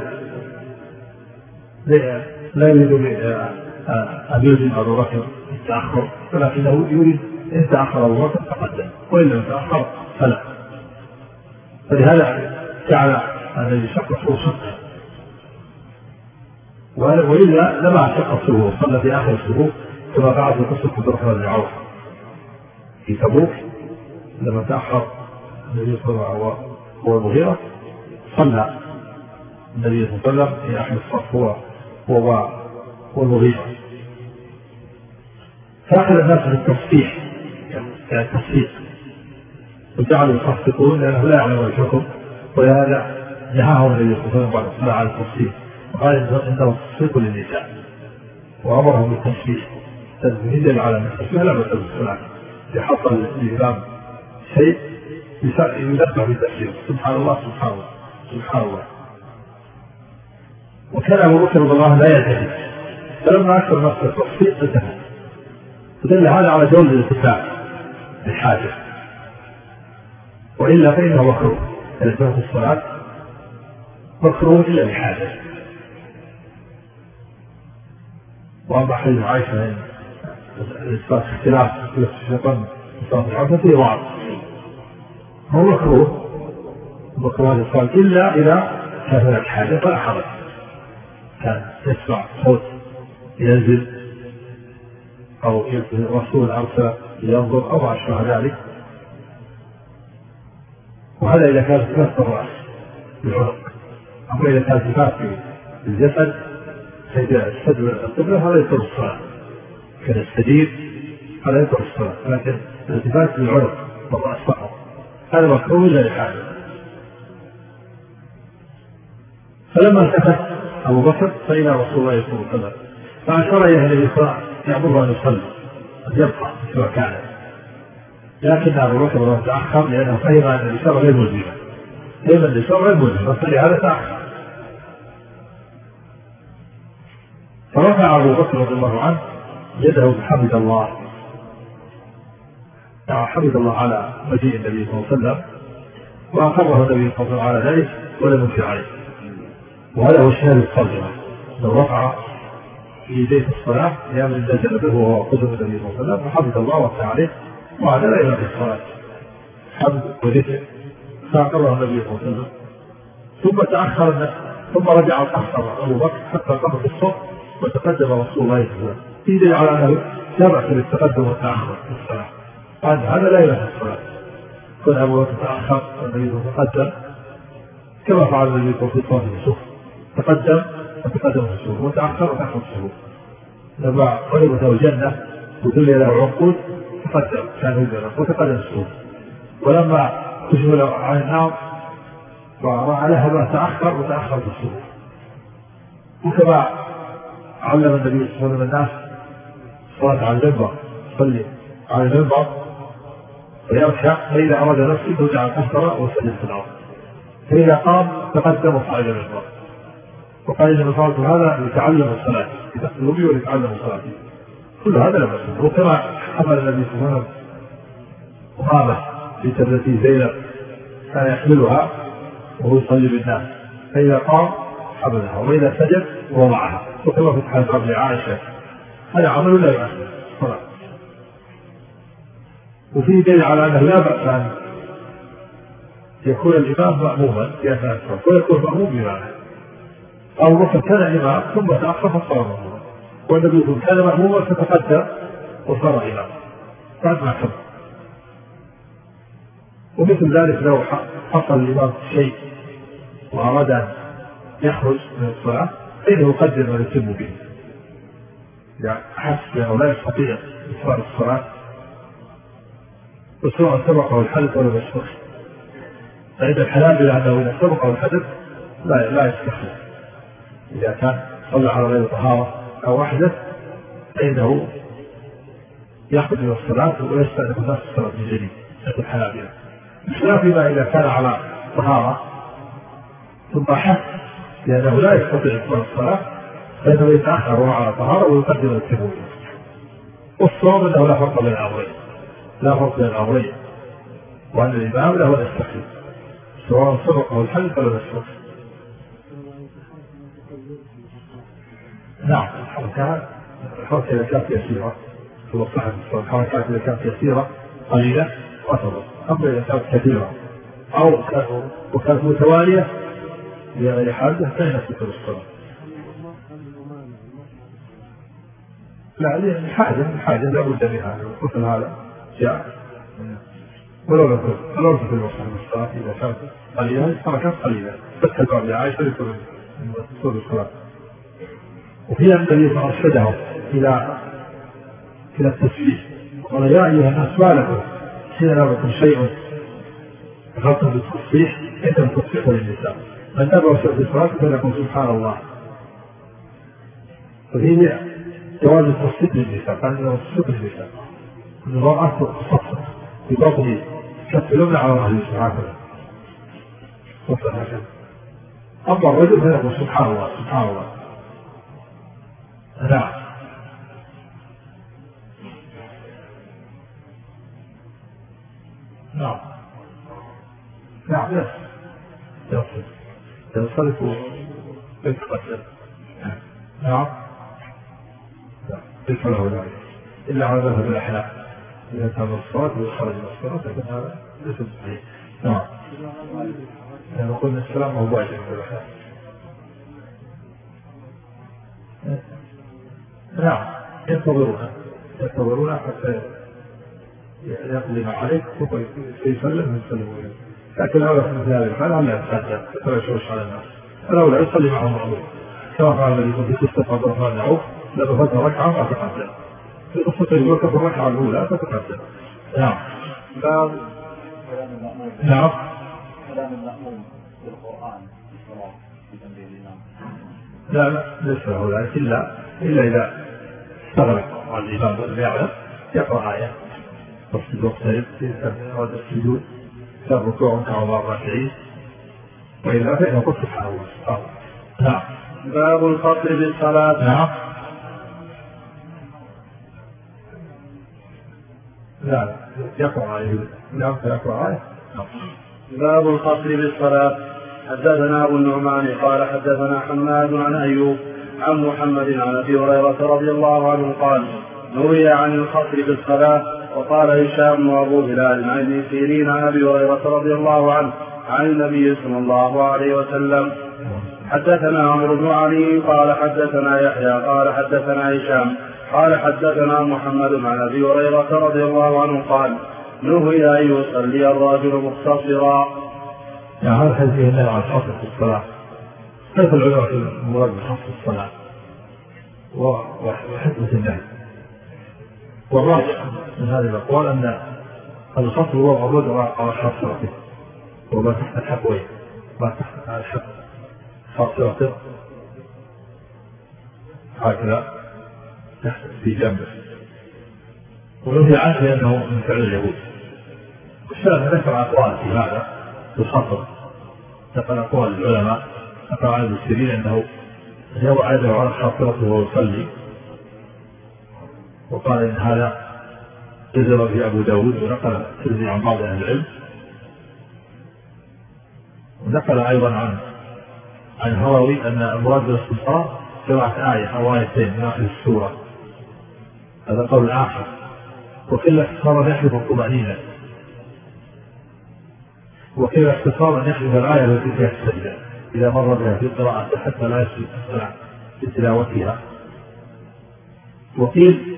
لا يريد أن يلزم أبو بكر التأخر، ولكنه يريد إن تأخر أبو بكر تقدم، وإن لم تأخر فلا. فلهذا جعل الذي شق الصفوف شقا، وإلا لما شق الصفوف صلى في آخر الصفوف كما فعل في قصة عبد الرحمن بن عوف في تبوك لما تأخر النبي صلى الله عليه وسلم هو المغيرة، صلى النبي صلى الله عليه وسلم في آخر الصف هو هو المغيرة. فأخذ الناس بالتصفيح يعني التصفيق، وجعلوا يصفقون لأنه لا يعلم الحكم، ولهذا نهاهم النبي صلى الله عليه وسلم بعد الصلاة على التصفيق، وقال: إنه تصفيق للنساء، وأمرهم بالتصفيق تدل على أن التصفيق لا بأس بالصلاة. يحصل الإمام شيء يدفع بالتفسير سبحان الله سبحان الله سبحان الله. وكان أبو بكر رضي الله عنه لا يلتفت، فلما أكثر نفس التصفيق التفت، فدل هذا على جواز الالتفات للحاجة، وإلا فإنه مكروه. الالتفات في الصلاة مكروه إلا لحاجة. وأما حديث عائشة الإسفاق اختلاف في الشيطان الصلاة العصر فيه ضعف، هو مكروه مكروه الصلاة إلا إذا كان هناك حاجة فلا حرج، كان يسمع صوت ينزل أو الرسول أرسل ينظر أو أشبه ذلك، وهذا إذا كانت تفات الرأس بالعنق. أما إذا كانت تفات في الجسد فإذا استدل القبلة هذا يطر الصلاة، كان السديد هذا يطر الصلاة، لكن الالتفات بالعنق والرأس فقط هذا مكروه إلا لحاجة. فلما التفت أبو بكر فإلى رسول الله صلى الله عليه وسلم فأشار إليه النبي صلى الله عليه وسلم يأمره أن يصلي قد يبقى مثل كان، لكن أبو بكر تأخر لأنه فهم أن الإشارة غير ملزمة، فهم أن الإشارة غير ملزمة، فلهذا تأخر. فرفع أبو بكر رضي الله عنه يده بحمد الله، يعني حمد الله على مجيء النبي صلى الله عليه وسلم، وأقره النبي صلى الله عليه وسلم على ذلك ولم ينكر عليه. وهذا هو الشهادة الصادقة لو رفع في يديه في الصلاة يامن نزل به وهو قدم النبي صلى الله عليه وسلم وحمد الله وسعى عليه وهذا لا يلغي الصلاة حمد وذكر فأقره النبي صلى الله عليه وسلم. ثم تأخر الناس ثم رجع الأخر أبو بكر حتى قام في الصف وتقدم رسول الله صلى الله عليه وسلم في دليل على أنه لا بأس بالتقدم والتأخر في الصلاة. هذا لا يلغي الصلاة. كان أبو بكر تأخر والنبي تقدم كما فعل النبي صلى الله عليه وسلم تقدم وتقدم في الصفوف وتأخر وتأخر في الصفوف. لما قربت الجنة وذل له عنقود تقدم كان هجرا وتقدم في الصفوف. ولما كشف له عن النار ورأى لها ما تأخر وتأخر في الصفوف. وكما علم النبي صلى الله عليه وسلم الناس الصلاة على المنبر يصلي على المنبر ويركع فإذا أراد نفسه رجع الأخر وسجد في الأرض فإذا قام تقدم وصعد المنبر. وقال إن فعلت هذا لتعلم الصلاة لتقلوا بي ولتعلموا الصلاة. كل هذا لا بأس. وكما حمل النبي صلى الله عليه وسلم أمامة بنت التي زينب كان يحملها وهو يصلي بالناس فإذا قام حملها وإذا سجد وضعها. وكما في حال قبل عائشة هذا عمل لا بأس الصلاة. وفي دليل على أنه لا بأس أن يكون الإمام مأموما في أثناء الصلاة ويكون مأموم بمعنى أو ركن كان إمام ثم تأخر فصار مأموما والنبي كان مأموما فتقدم وصار إمام بعد ما كبر. ومثل ذلك لو حصل الإمام شيء وأراد أن يخرج من الصلاة فإنه يقدم ما يتم به يعني حسب أنه لا يستطيع إتمام الصلاة وسواء سبقه الحدث ولا يستخدم. فعند الحنابلة أنه إذا سبقه الحدث لا لا يستخدم إذا كان صلى على غير طهارة أو أحدث فإنه يأخذ من الصلاة ويستأنف الناس الصلاة من جديد. عند الحنابلة بخلاف ما إذا كان على طهارة ثم حس لأنه لا يستطيع إتمام الصلاة فإنه يتأخر وهو على طهارة ويقدم التمويل. والصواب أنه لا فرق بين الأمرين لا فرق بين الأمرين وأن الإمام له أن يستخدم سواء سبقه الحدث ولا يستخدم. نعم الحركات الحركة إذا كانت يسيرة هو صحيح الحركات إذا كانت يسيرة قليلة وتضر. أما إذا كانت كثيرة أو وكانت متوالية بغير حادثة فإنها تكون الصلاة. لا الحاجة الحاجة لا بد منها مثل هذا جاء ولو لم ولو في الوصف الصلاة إذا كانت قليلة حركات قليلة تتبع لعائشة يكون من صور الصلاة. وفي النبي أرشدهم إلى إلى التسبيح قال يا أيها الناس ما لكم حين لكم شيء غلط بالتصبيح إنتم تصبحوا للنساء من نبغى في الصلاة فلكم سبحان الله. ففي جواز التصديق للنساء قال إنه تصديق للنساء المرأة تصدق ببطن كف اليمنى على ظهر اليسرى هكذا. أما الرجل فيقول سبحان الله سبحان الله. نعم نعم نعم يصل ينصرف ويتقدم. نعم ليس له ذلك إلا على ذهب الأحلام إذا كان الصلاة وخرج من الصلاة لكن هذا ليس صحيح. نعم يعني قلنا السلام هو واجب بالأحلام. نعم ينتظرون ينتظرون حتى يقضي ما عليك ويسلم ويسلم إليه. لكن لو يكون في هذا الحال لا يتقدم فلا يشوش على الناس فلو لا يصلي معهم الرسول كما فعل الذي في قصة عبد الرحمن بن عوف لما فتح ركعة ما تقدم في قصة الوقت في الركعة الأولى فتقدم. نعم باب نعم كلام المأموم في القرآن في الصلاة في تنبيه الإمام. لا لا ليس له ذلك إلا إلا إذا استغرق على الإمام ولم يعلم يقرأ آية والسجود يقترب في أراد السجود فالركوع كعمر الركعين وإلا فإنه قد سبحانه الله. نعم باب الفصل بالصلاة. نعم لا يقرأ آية نعم يقرأ آية. باب الفصل بالصلاة. حدثنا أبو النعمان قال حدثنا حماد عن أيوب عن محمد عن أبي هريرة رضي الله عنه قال نهي عن الخطر بالصلاة. وقال هشام وأبو هلال عن ابن سيرين عن أبي هريرة رضي الله عنه عن النبي صلى الله عليه وسلم. حدثنا عمرو بن علي قال حدثنا يحيى قال حدثنا هشام قال حدثنا محمد عن أبي هريرة رضي الله عنه قال نهي أن يصلي الرجل مختصرا. يعني هذا الحديث النهي عن الخطر في الصلاة. كيف العلماء في المراد بخطر الصلاة وحكمة النهي؟ والراجح من هذه الأقوال أن الخطر هو معروض على خاصرته وما تحت الحقوين ما تحت الحق خاصرته هكذا تحت في جنبه. ونهي عنه لأنه من فعل اليهود. والشافعي ذكر أقوال في هذا في الخطر، ذكر أقوال العلماء، ذكر عن ابن سيرين أنه يضع يده على خاصرته وهو يصلي، وقال إن هذا جزم به أبو داود، ونقل الترمذي عن بعض أهل العلم، ونقل أيضا عن عن هروي أن المراد بالاستنصار قراءة آية أو آيتين من آخر السورة، هذا قول آخر. وكل اختصار يحذف الطمأنينة، وكل اختصار أن يحذف الآية التي فيها السجدة إذا مر بها في القراءة حتى لا يسجد في تلاوتها. وقيل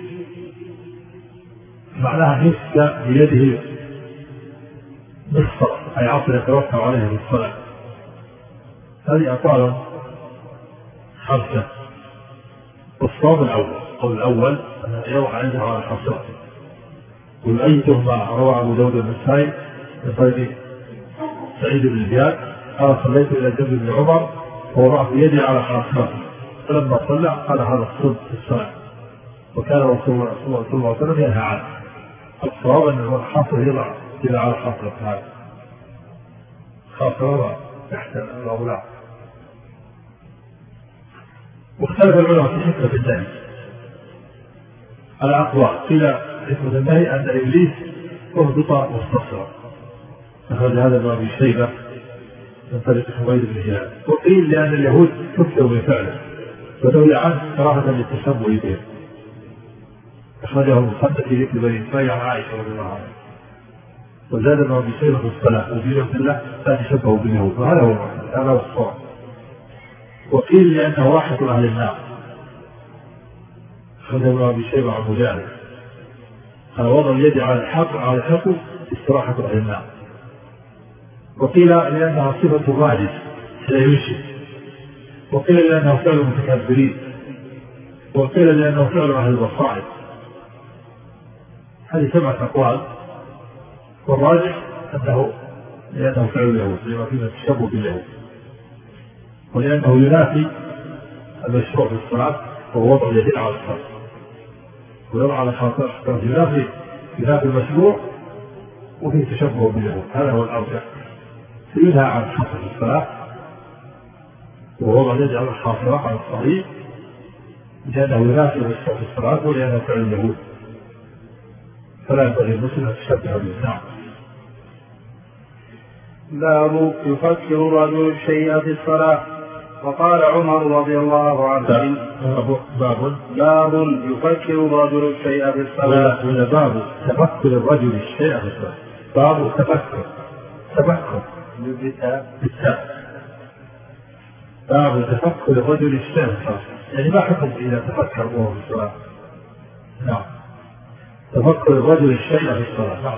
معناها يسكى بيده بالصلاة أي عصر يتوكل عليه في الصلاة. هذه أقوال خمسة. والصواب الأول قول الأول أن يوقع عنده على خاصرته، والأيتم ما روى أبو داود النسائي من طريق سعيد بن زياد قال صليت إلى جنب بن عمر ووضعت يدي على خاصرته فلما صلى قال هذا الصوت في الصلاة، وكان رسول الله صلى الله عليه وسلم ينهى عنه. الصواب أن الحاصر يضع إلى على خاصرة هذا خاصرة تحت الأولى. واختلف العلماء في حكمة النهي على أقوال. قيل حكمة النهي أن إبليس أهبط مستصغرا، أخرج هذا ابن أبي شيبة من طريق حميد بن هلال. وقيل لأن اليهود كفروا بفعله ونهي عنه كراهة للتشبه بهم، أخرجه المصنف في ذكر بني إسرائيل عن عائشة رضي الله عنها. وزاد ابن أبي شيبة في الصلاة وبينه الله لا تشبهوا باليهود، وهذا هو هذا هو الصواب. وقيل لأنه راحة أهل النار، أخرجه ابن أبي شيبة عن مجاهد قال وضع اليد على الحق على الحق استراحة أهل النار. وقيل لأنها صفة الراجل لا يمشي، وقيل لأنه فعل المتكبرين، وقيل لأنه فعل أهل البصائر. هذه سبعة أقوال، والراجح أنه لأنه فعل اليهود لما فيه التشبه باليهود، ولأنه ينافي المشروع في الصلاة وهو وضع اليدين على الصلاة، ويضع على خاطر ينافي ينافي المشروع وفيه تشبه باليهود. هذا هو الأرجح. ينهى عن الخاطر في الصلاة وهو وضع اليد على الخاطرة على الصحيح لأنه ينافي المشروع في الصلاة ولأنه فعل اليهود، فلا ينبغي المسلم أن يشبه بالإسلام. باب يفكر الرجل الشيء في الصلاة. وقال عمر رضي الله عنه باب باب يفكر الرجل الشيء في الصلاة. ولا باب تفكر الرجل الشيء في الصلاة. باب تفكر تفكر بالتاء باب تفكر الرجل الشيء في الصلاة. يعني ما حكم إذا تفكر وهو في الصلاة؟ نعم، تفكر الرجل الشيء في الصلاة. نعم،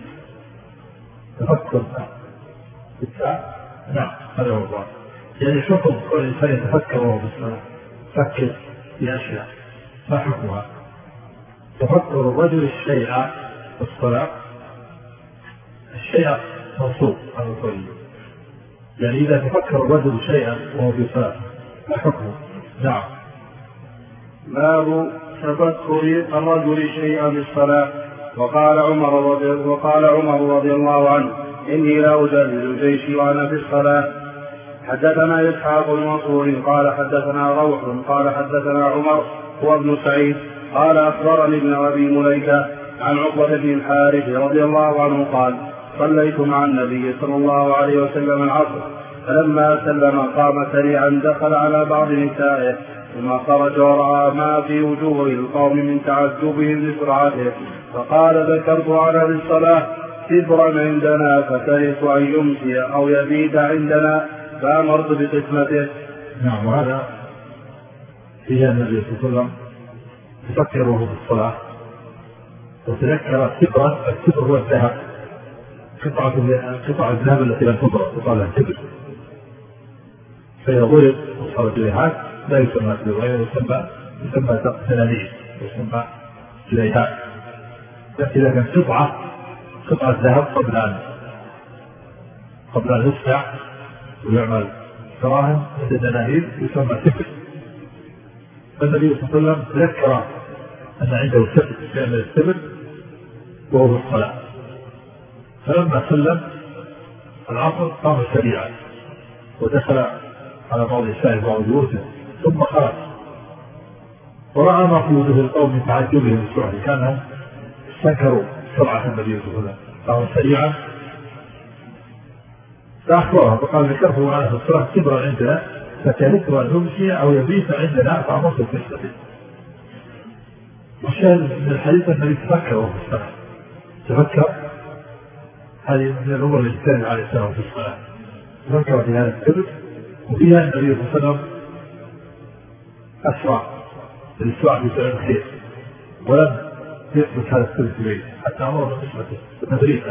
تفكر بالتاء. نعم، هذا هو الباب. يعني حكم كل إنسان يتفكر وهو في الصلاة، فكر في أشياء، ما حكمها؟ تفكر الرجل الشيء في الصلاة. الشيء منصوب على الكل، يعني إذا تفكر الرجل شيئا وهو في الصلاة ما حكمه؟ نعم. باب تفكر الرجل شيئا في الصلاة. وقال عمر رضي وقال عمر رضي الله عنه إني لا أجهز الجيش وأنا في الصلاة. حدثنا إسحاق بن منصور قال حدثنا روح قال حدثنا عمر هو ابن سعيد قال أخبرني ابن أبي مليكة عن عقبة بن الحارث رضي الله عنه قال صليت مع النبي صلى الله عليه وسلم العصر، فلما سلم قام سريعا دخل على بعض نسائه ثم خرج ورأى ما في وجوه القوم من تعجبهم بسرعته فقال ذكرت على الصلاة سبرا عندنا فكرهت أن يمسي أو يبيت عندنا فأمرت بقسمته. نعم. وهذا فيها النبي صلى الله عليه وسلم تفكر وهو في الصلاة وتذكر سبرا. السبر هو الذهب، قطعة قطعة الذهب التي لم تضرب قطعة لها سبر، فإذا ضرب وصارت إليهات لا يسمى سبر يسمى يسمى تنانير يسمى إليهات. لكن إذا كانت قطعة قطعة ذهب قبل أن قبل أن يصنع ويعمل دراهم مثل دنانير يسمى سبر. فالنبي صلى الله عليه وسلم تذكر أن عنده سبر يعمل السبر وهو في الصلاة، فلما سلم العصر قام سريعا ودخل على بعض النساء بعض بيوته ثم خرج ورأى ما في وجوه القوم من تعجبهم بسرعة كانهم استنكروا سرعة النبي صلى الله عليه وسلم قام سريعا فأخبرها فقال ذكرته معنا في الصلاة سبرا عندنا فكرهت أن يمشي أو يبيت عندنا فأمرت بقسمته. والشاهد من الحديث النبي تفكر وهو في الصلاة، تفكر هذه من الأمور التي كان عليه السلام في الصلاة، تفكر في هذا السبب وفيها النبي صلى الله عليه وسلم أسرع للسرعة في فعل الخير ولم يثبت هذا السبب في بيته حتى أمر بقسمته تدريسه،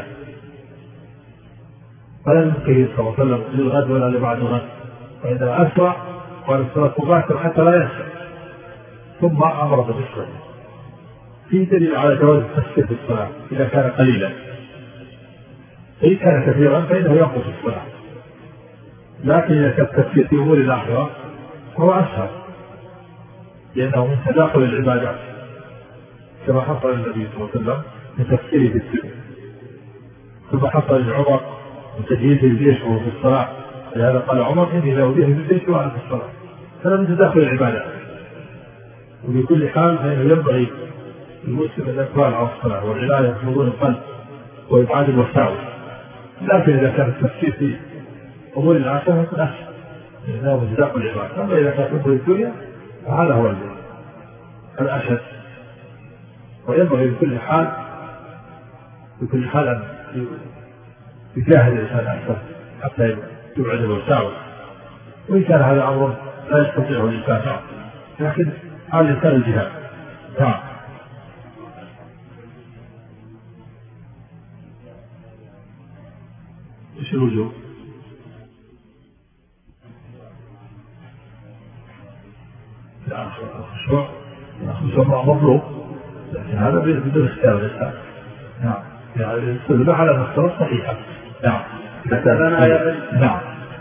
فلم يمكن صلى الله عليه وسلم للغد ولا لبعد الغد، وإذا أسرع قال الصلاة مباشرة حتى لا ينسى ثم أمر بقسمته. في دليل على جواز التفسير في الصلاة إذا كان قليلا، إن كان كثيرا فإنه ينقص الصلاة، لكن إذا كان التفسير في أمور الآخرة هو أسهل لأنه من تداخل العبادات كما حصل للنبي صلى الله عليه وسلم من تفسيره في السر، ثم حصل لعمر من تجهيزه الجيش وهو في الصلاة، لهذا قال عمر إني لا أجهز الجيش وأنا في الصلاة، هذا من تداخل العبادات. وبكل حال فإنه ينبغي المسلم أن يقبل على الصلاة والعناية بحضور القلب وإبعاد الوساوس، لكن إذا كان التفسير في أمور الآخرة فكن أسهل لأنه من تداخل العبادات. أما إذا كان في الدنيا فهذا هو الأشد، وينبغي بكل حال بكل حال أن يجاهد الإنسان أكثر حتى يبعد الوساوس، وإن كان هذا أمر لا يستطيعه الإنسان لكن على الإنسان الجهاد. نعم. إيش الوجوه؟ لا الخشوع الخشوع مطلوب، لكن هذا بدون اختيار الإنسان. نعم. يعني السلبة على المختار صحيحة. نعم. نعم.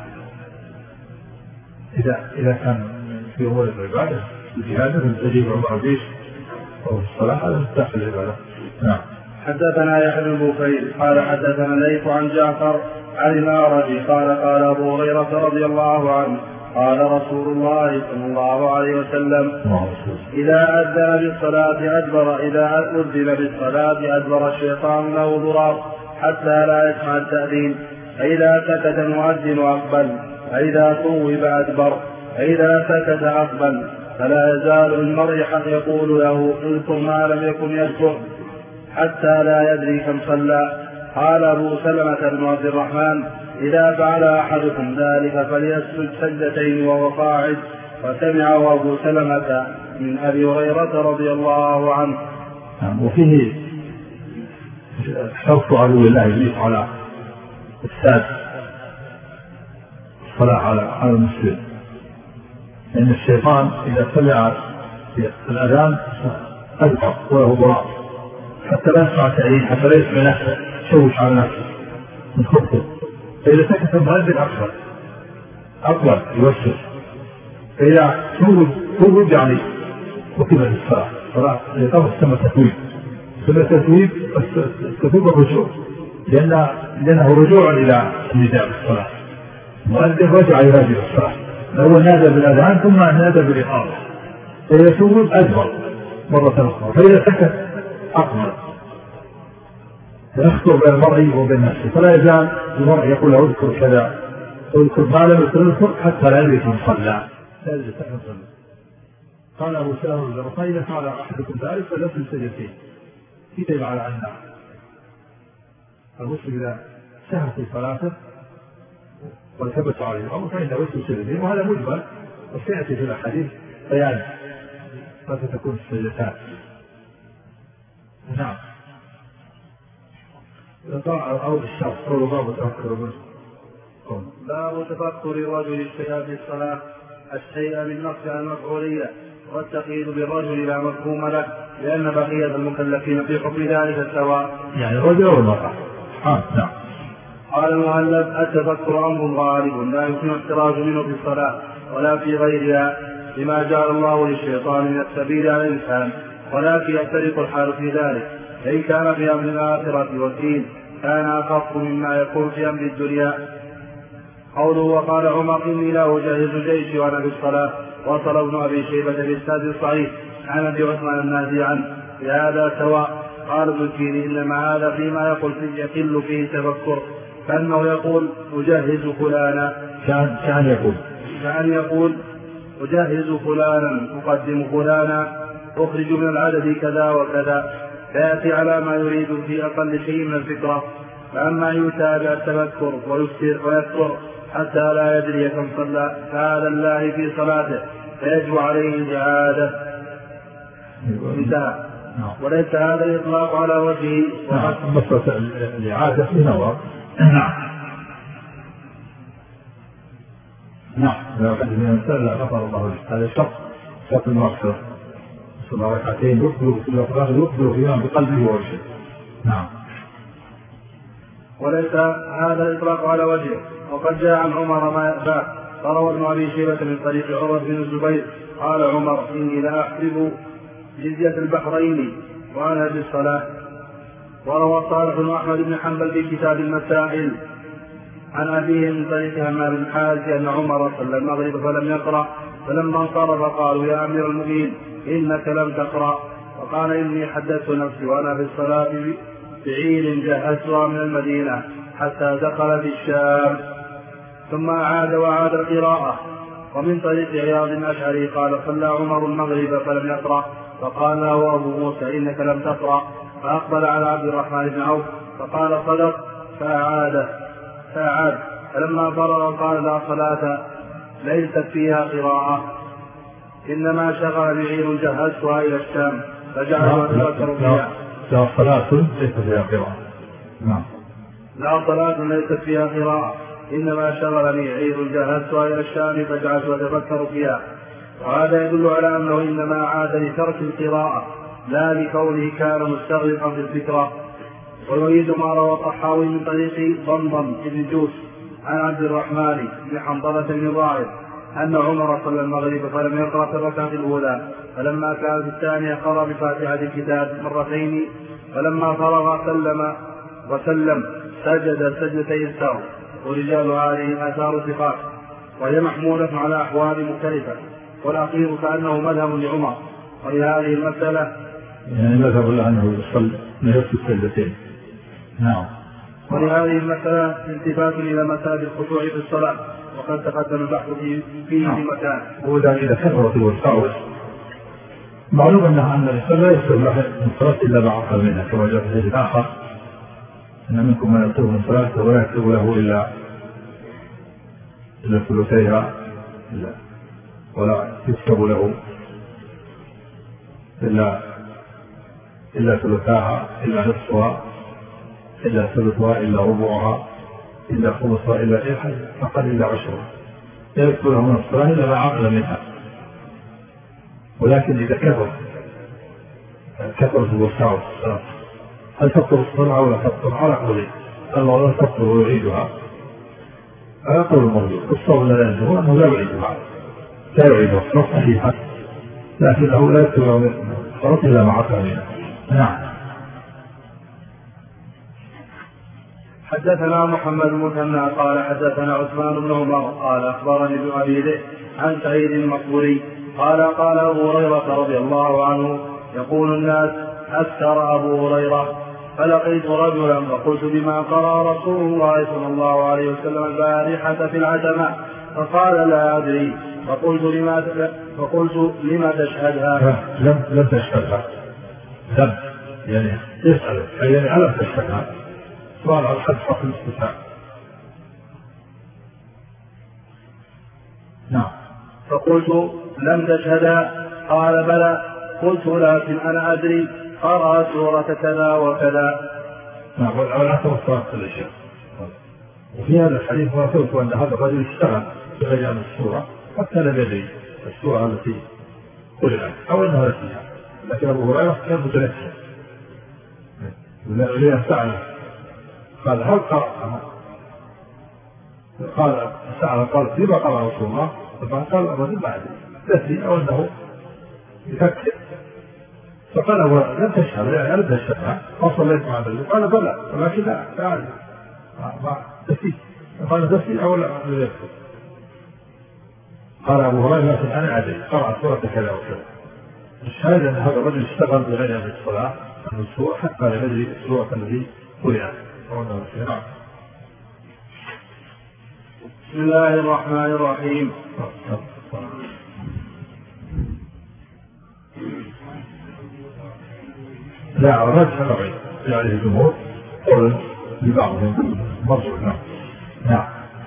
إذا إذا كان في أمور العبادة الجهاد مثل تجيب عمر الجيش أو الصلاة هذا مفتاح العبادة. نعم. حدثنا يحيى بن بكير قال حدثنا ليث عن جعفر عن الأعرج قال قال أبو هريرة رضي الله عنه قال رسول الله صلى الله عليه وسلم إذا أذن بالصلاة أدبر إذا أذن بالصلاة أدبر الشيطان له ضرار حتى لا يسمع التأذين، فإذا سكت المؤذن أقبل، فإذا صوب أدبر، فإذا سكت أقبل، فلا يزال المرء يقول له اذكر ما لم يكن يذكر حتى لا يدري كم صلى. قال أبو سلمة بن عبد الرحمن إذا فعل أحدكم ذلك فليسجد سجدتين وهو قاعد. وسمعه أبو سلمة من أبي هريرة رضي الله عنه. وفيه حرص عدو الله إبليس على إفساد الصلاة على المسلم، لأن الشيطان إذا سمع الأذان أدبر وله ضرار حتى لا يسمع تأذين، حتى لا يسمع نفسه شوش على نفسه من خطه، فإذا سكت المؤذن أكبر أقبل يوسف، فإذا توب يعني وكبر الصلاة صلاة يطبق سمى تتويب سمى تتويب تتويب الرجوع، لأن لأنه رجوع إلى النداء بالصلاة، المؤذن رجع ينادي بالصلاة، الأول نادى بالأذان ثم نادى بالإقامة، فإذا توب أدبر مرة أخرى، فإذا سكت أقبل، يخطر بين المرء وبين نفسه، فلا يزال المرء يقول له اذكر كذا اذكر ما لم يذكر حتى لا يدرك من صلى. قال أبو سلمة فإذا فعل أحدكم ذلك فليصل سجدتين كتب على النار. المسلم إذا سهى في صلاته والتبس عليه الأمر فإنه يسجد سجدتين، وهذا مجمل وسيأتي في الأحاديث بيان متى تكون السجدتان. نعم. أو الشرط أو باب تفكر منه. باب تفكر الرجل الشيء في الصلاة الشيء بالنص على المفعولية والتقييد بالرجل لا مفهوم له لأن بقية المكلفين في حكم ذلك سواء. يعني الرجل والمرأة. آه نعم. قال المؤلف التفكر أمر غالب لا يمكن احتراز منه في الصلاة ولا في غيرها لما جعل الله للشيطان من السبيل على الإنسان، ولكن يختلف الحال في ذلك. فإن كان في أمر الآخرة والدين كان أخف مما يكون في أمر الدنيا. قوله وقال عمر إني لا أجهز جيشي وأنا في الصلاة، وصل ابن أبي شيبة بالإسناد الصحيح عن أبي عثمان النهدي عنه بهذا سواء. قال ابن سيرين إنما هذا فيما يقول فيه يقل فيه تفكر، كأنه يقول أجهز فلانا كان كان يقول كأن يقول أجهز فلانا أقدم فلانا أخرج من العدد كذا وكذا، فيأتي على ما يريد في أقل شيء من الفكرة. فأما يتابع التفكر ويكثر ويكثر حتى لا يدري كم صلى فهذا الله في صلاته فيجب عليه الإعادة. انتهى. وليس هذا الإطلاق على وجهه. مسألة الإعادة في نظر. نعم نعم. لو أحد من الإنسان لا غفر الله له، هذا شرط شرط المغفرة. صلى ركعتين يقبل في الأخلاق يقبل فيها بقلبه ووجهه. نعم. وليس هذا الإطلاق على وجهه. وقد جاء عن عمر ما يأباه، فروى ابن أبي شيبة من طريق عمر بن الزبير قال عمر إني لا أحسب جزية البحرين وأنا بالصلاة. وروى صالح بن أحمد بن حنبل في كتاب المسائل عن أبيه من طريق همام بن حارث أن عمر صلى المغرب فلم يقرأ، فلما انصرف قالوا يا أمير المؤمنين إنك لم تقرأ، وقال إني حدثت نفسي وأنا بالصلاة بعير جهزتها من المدينة حتى دخل في الشام. ثم أعاد وأعاد القراءة. ومن طريق عياض الأشعري قال صلى عمر المغرب فلم يقرأ، فقال له أبو موسى إنك لم تقرأ، فأقبل على عبد الرحمن بن عوف فقال صدق، فأعاد فأعاد فلما فرغ قال لا صلاة ليست فيها قراءة إنما شغل بعير جهزتها إلى الشام فجعل أتذكر فيها. لا صلاة ليست فيها قراءة. نعم. لا صلاة ليست فيها قراءة إنما شغلني عير جهزتها إلى الشام فجعلت أتفكر فيها. وهذا يدل على أنه إنما عاد لترك القراءة لا لكونه كان مستغرقا في الفكرة. ويريد ما روى الطحاوي من طريق ضمضم بن جوش عن عبد الرحمن بن حنظلة بن ظاهر أن عمر صلى المغرب فلم يقرأ في الركعة الأولى، فلما كانت الثانية قرأ بفاتحة الكتاب مرتين، فلما فرغ سلم وسلم سجد سجدتي السهو. ورجال هذه آثار ثقات وهي محمولة على أحوال مختلفة، والأخير كأنه مذهب لعمر. ولهذه المسألة يعني مذهب له أنه يصلي نفس السجدتين. نعم. ولهذه المسألة التفات إلى مسألة الخشوع في الصلاة، وقد تقدم البحث فيه في مكان. وإذا إذا كثرت الوساوس معلوم أنها أن الإنسان لا يصل له من صلاة إلا مع أقل منها، كما جاء في الحديث الآخر إن منكم من يصل من صلاته ولا يكتب له إلا إلا ثلثيها ولا يكتب له إلا إلا ثلثاها إلا نصفها إلا ثلثها إلا ربعها إلا خمسها إلا أقل إلا عشرها، لا يكتب له من الصلاة إلا ما عقل منها. ولكن إذا كثر كثرت الوساوس هل تبطل الصلاة ولا تبطل؟ على قولين، الله لا تبطل ويعيدها على قول المرجو. الصواب لا يلزم أنه لا يعيدها، لا يعيدها الصلاة صحيحة، لكنه لا يكتب له من الصلاة إلا ما عقل منها. نعم. حدثنا محمد المثنى قال حدثنا عثمان بن عمر قال أخبرني ابن أبي ذئب عن سعيد المقبوري قال قال أبو هريرة رضي الله عنه يقول الناس أكثر أبو هريرة، فلقيت رجلا فقلت بما قرأ رسول الله صلى الله عليه وسلم البارحة في العتمة، فقال لا أدري، فقلت لما فقلت لما تشهدها؟ لم لم تشهدها. لم يعني يسأل يعني ألم تشهدها؟ سؤال على حد حق الاستفهام. نعم. فقلت لم تشهدها؟ قال بلى. قلت لكن أنا أدري قرأ سورة كذا وكذا. نعم. ولا توصلت الأشياء. وفي هذا الحديث ورثت أن هذا الرجل اشتغل بغير السورة حتى لم يدري السورة التي قرأت أو أنها نسيها، لكن أبو هريرة كان متنكر لأنه سأل قال هل قرأها؟ قال سأل قال لما قرأ رسول الله؟ فقال الرجل ما أدري نسي أو أنه يفكر. فقال لم تشهد يعني لم تشهدها أو صليت مع الرجل؟ قال بلى ولكن لا أعلم ما نسيت. قال نسي أو لا يذكر. قال أبو هريرة لكن أنا أدري قرأ سورة كذا وكذا. الشاهد أن هذا الرجل اشتغل بغير من الصلاة من السورة حتى لا يدري السورة التي قرأت. نعم. بسم الله الرحمن الرحيم. لا رجح الرعي يعني الجمهور قولا لبعضهم مرجوح. نعم. نعم.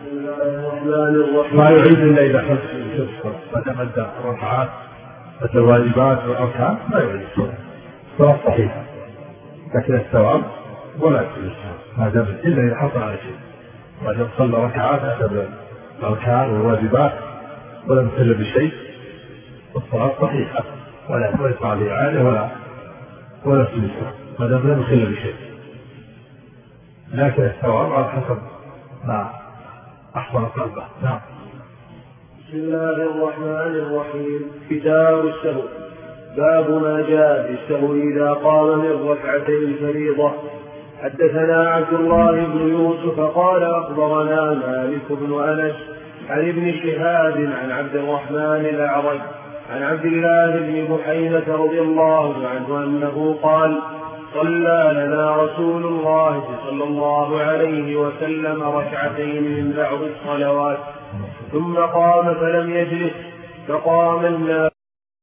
ما يعيد إلا إذا حصل فدم الركعات الواجبات والأركان ما يعيد الصلاة. صلاة صحيحة لكن الثواب ولا يكفي ما دام إلا إذا حصل على شيء. ما دام صلى ركعات أدب الأركان والواجبات ولم يصل بشيء الصلاة صحيحة ولا يقع عليه إعادة ولا ولا سلسة ما دام لم يصل بشيء. لكن الثواب على حسب ما أحضر قلبه. نعم. بسم الله الرحمن الرحيم. كتاب السهو. باب ما جاء في السهو إذا قام من ركعتي الفريضة. حدثنا عبد الله بن يوسف قال أخبرنا مالك بن أنس عن ابن شهاب عن عبد الرحمن الأعرج عن عبد الله بن بحينة رضي الله عنه أنه قال صلى لنا رسول الله صلى الله عليه وسلم ركعتين من بعض الصلوات ثم قام فلم يجلس فقام الناس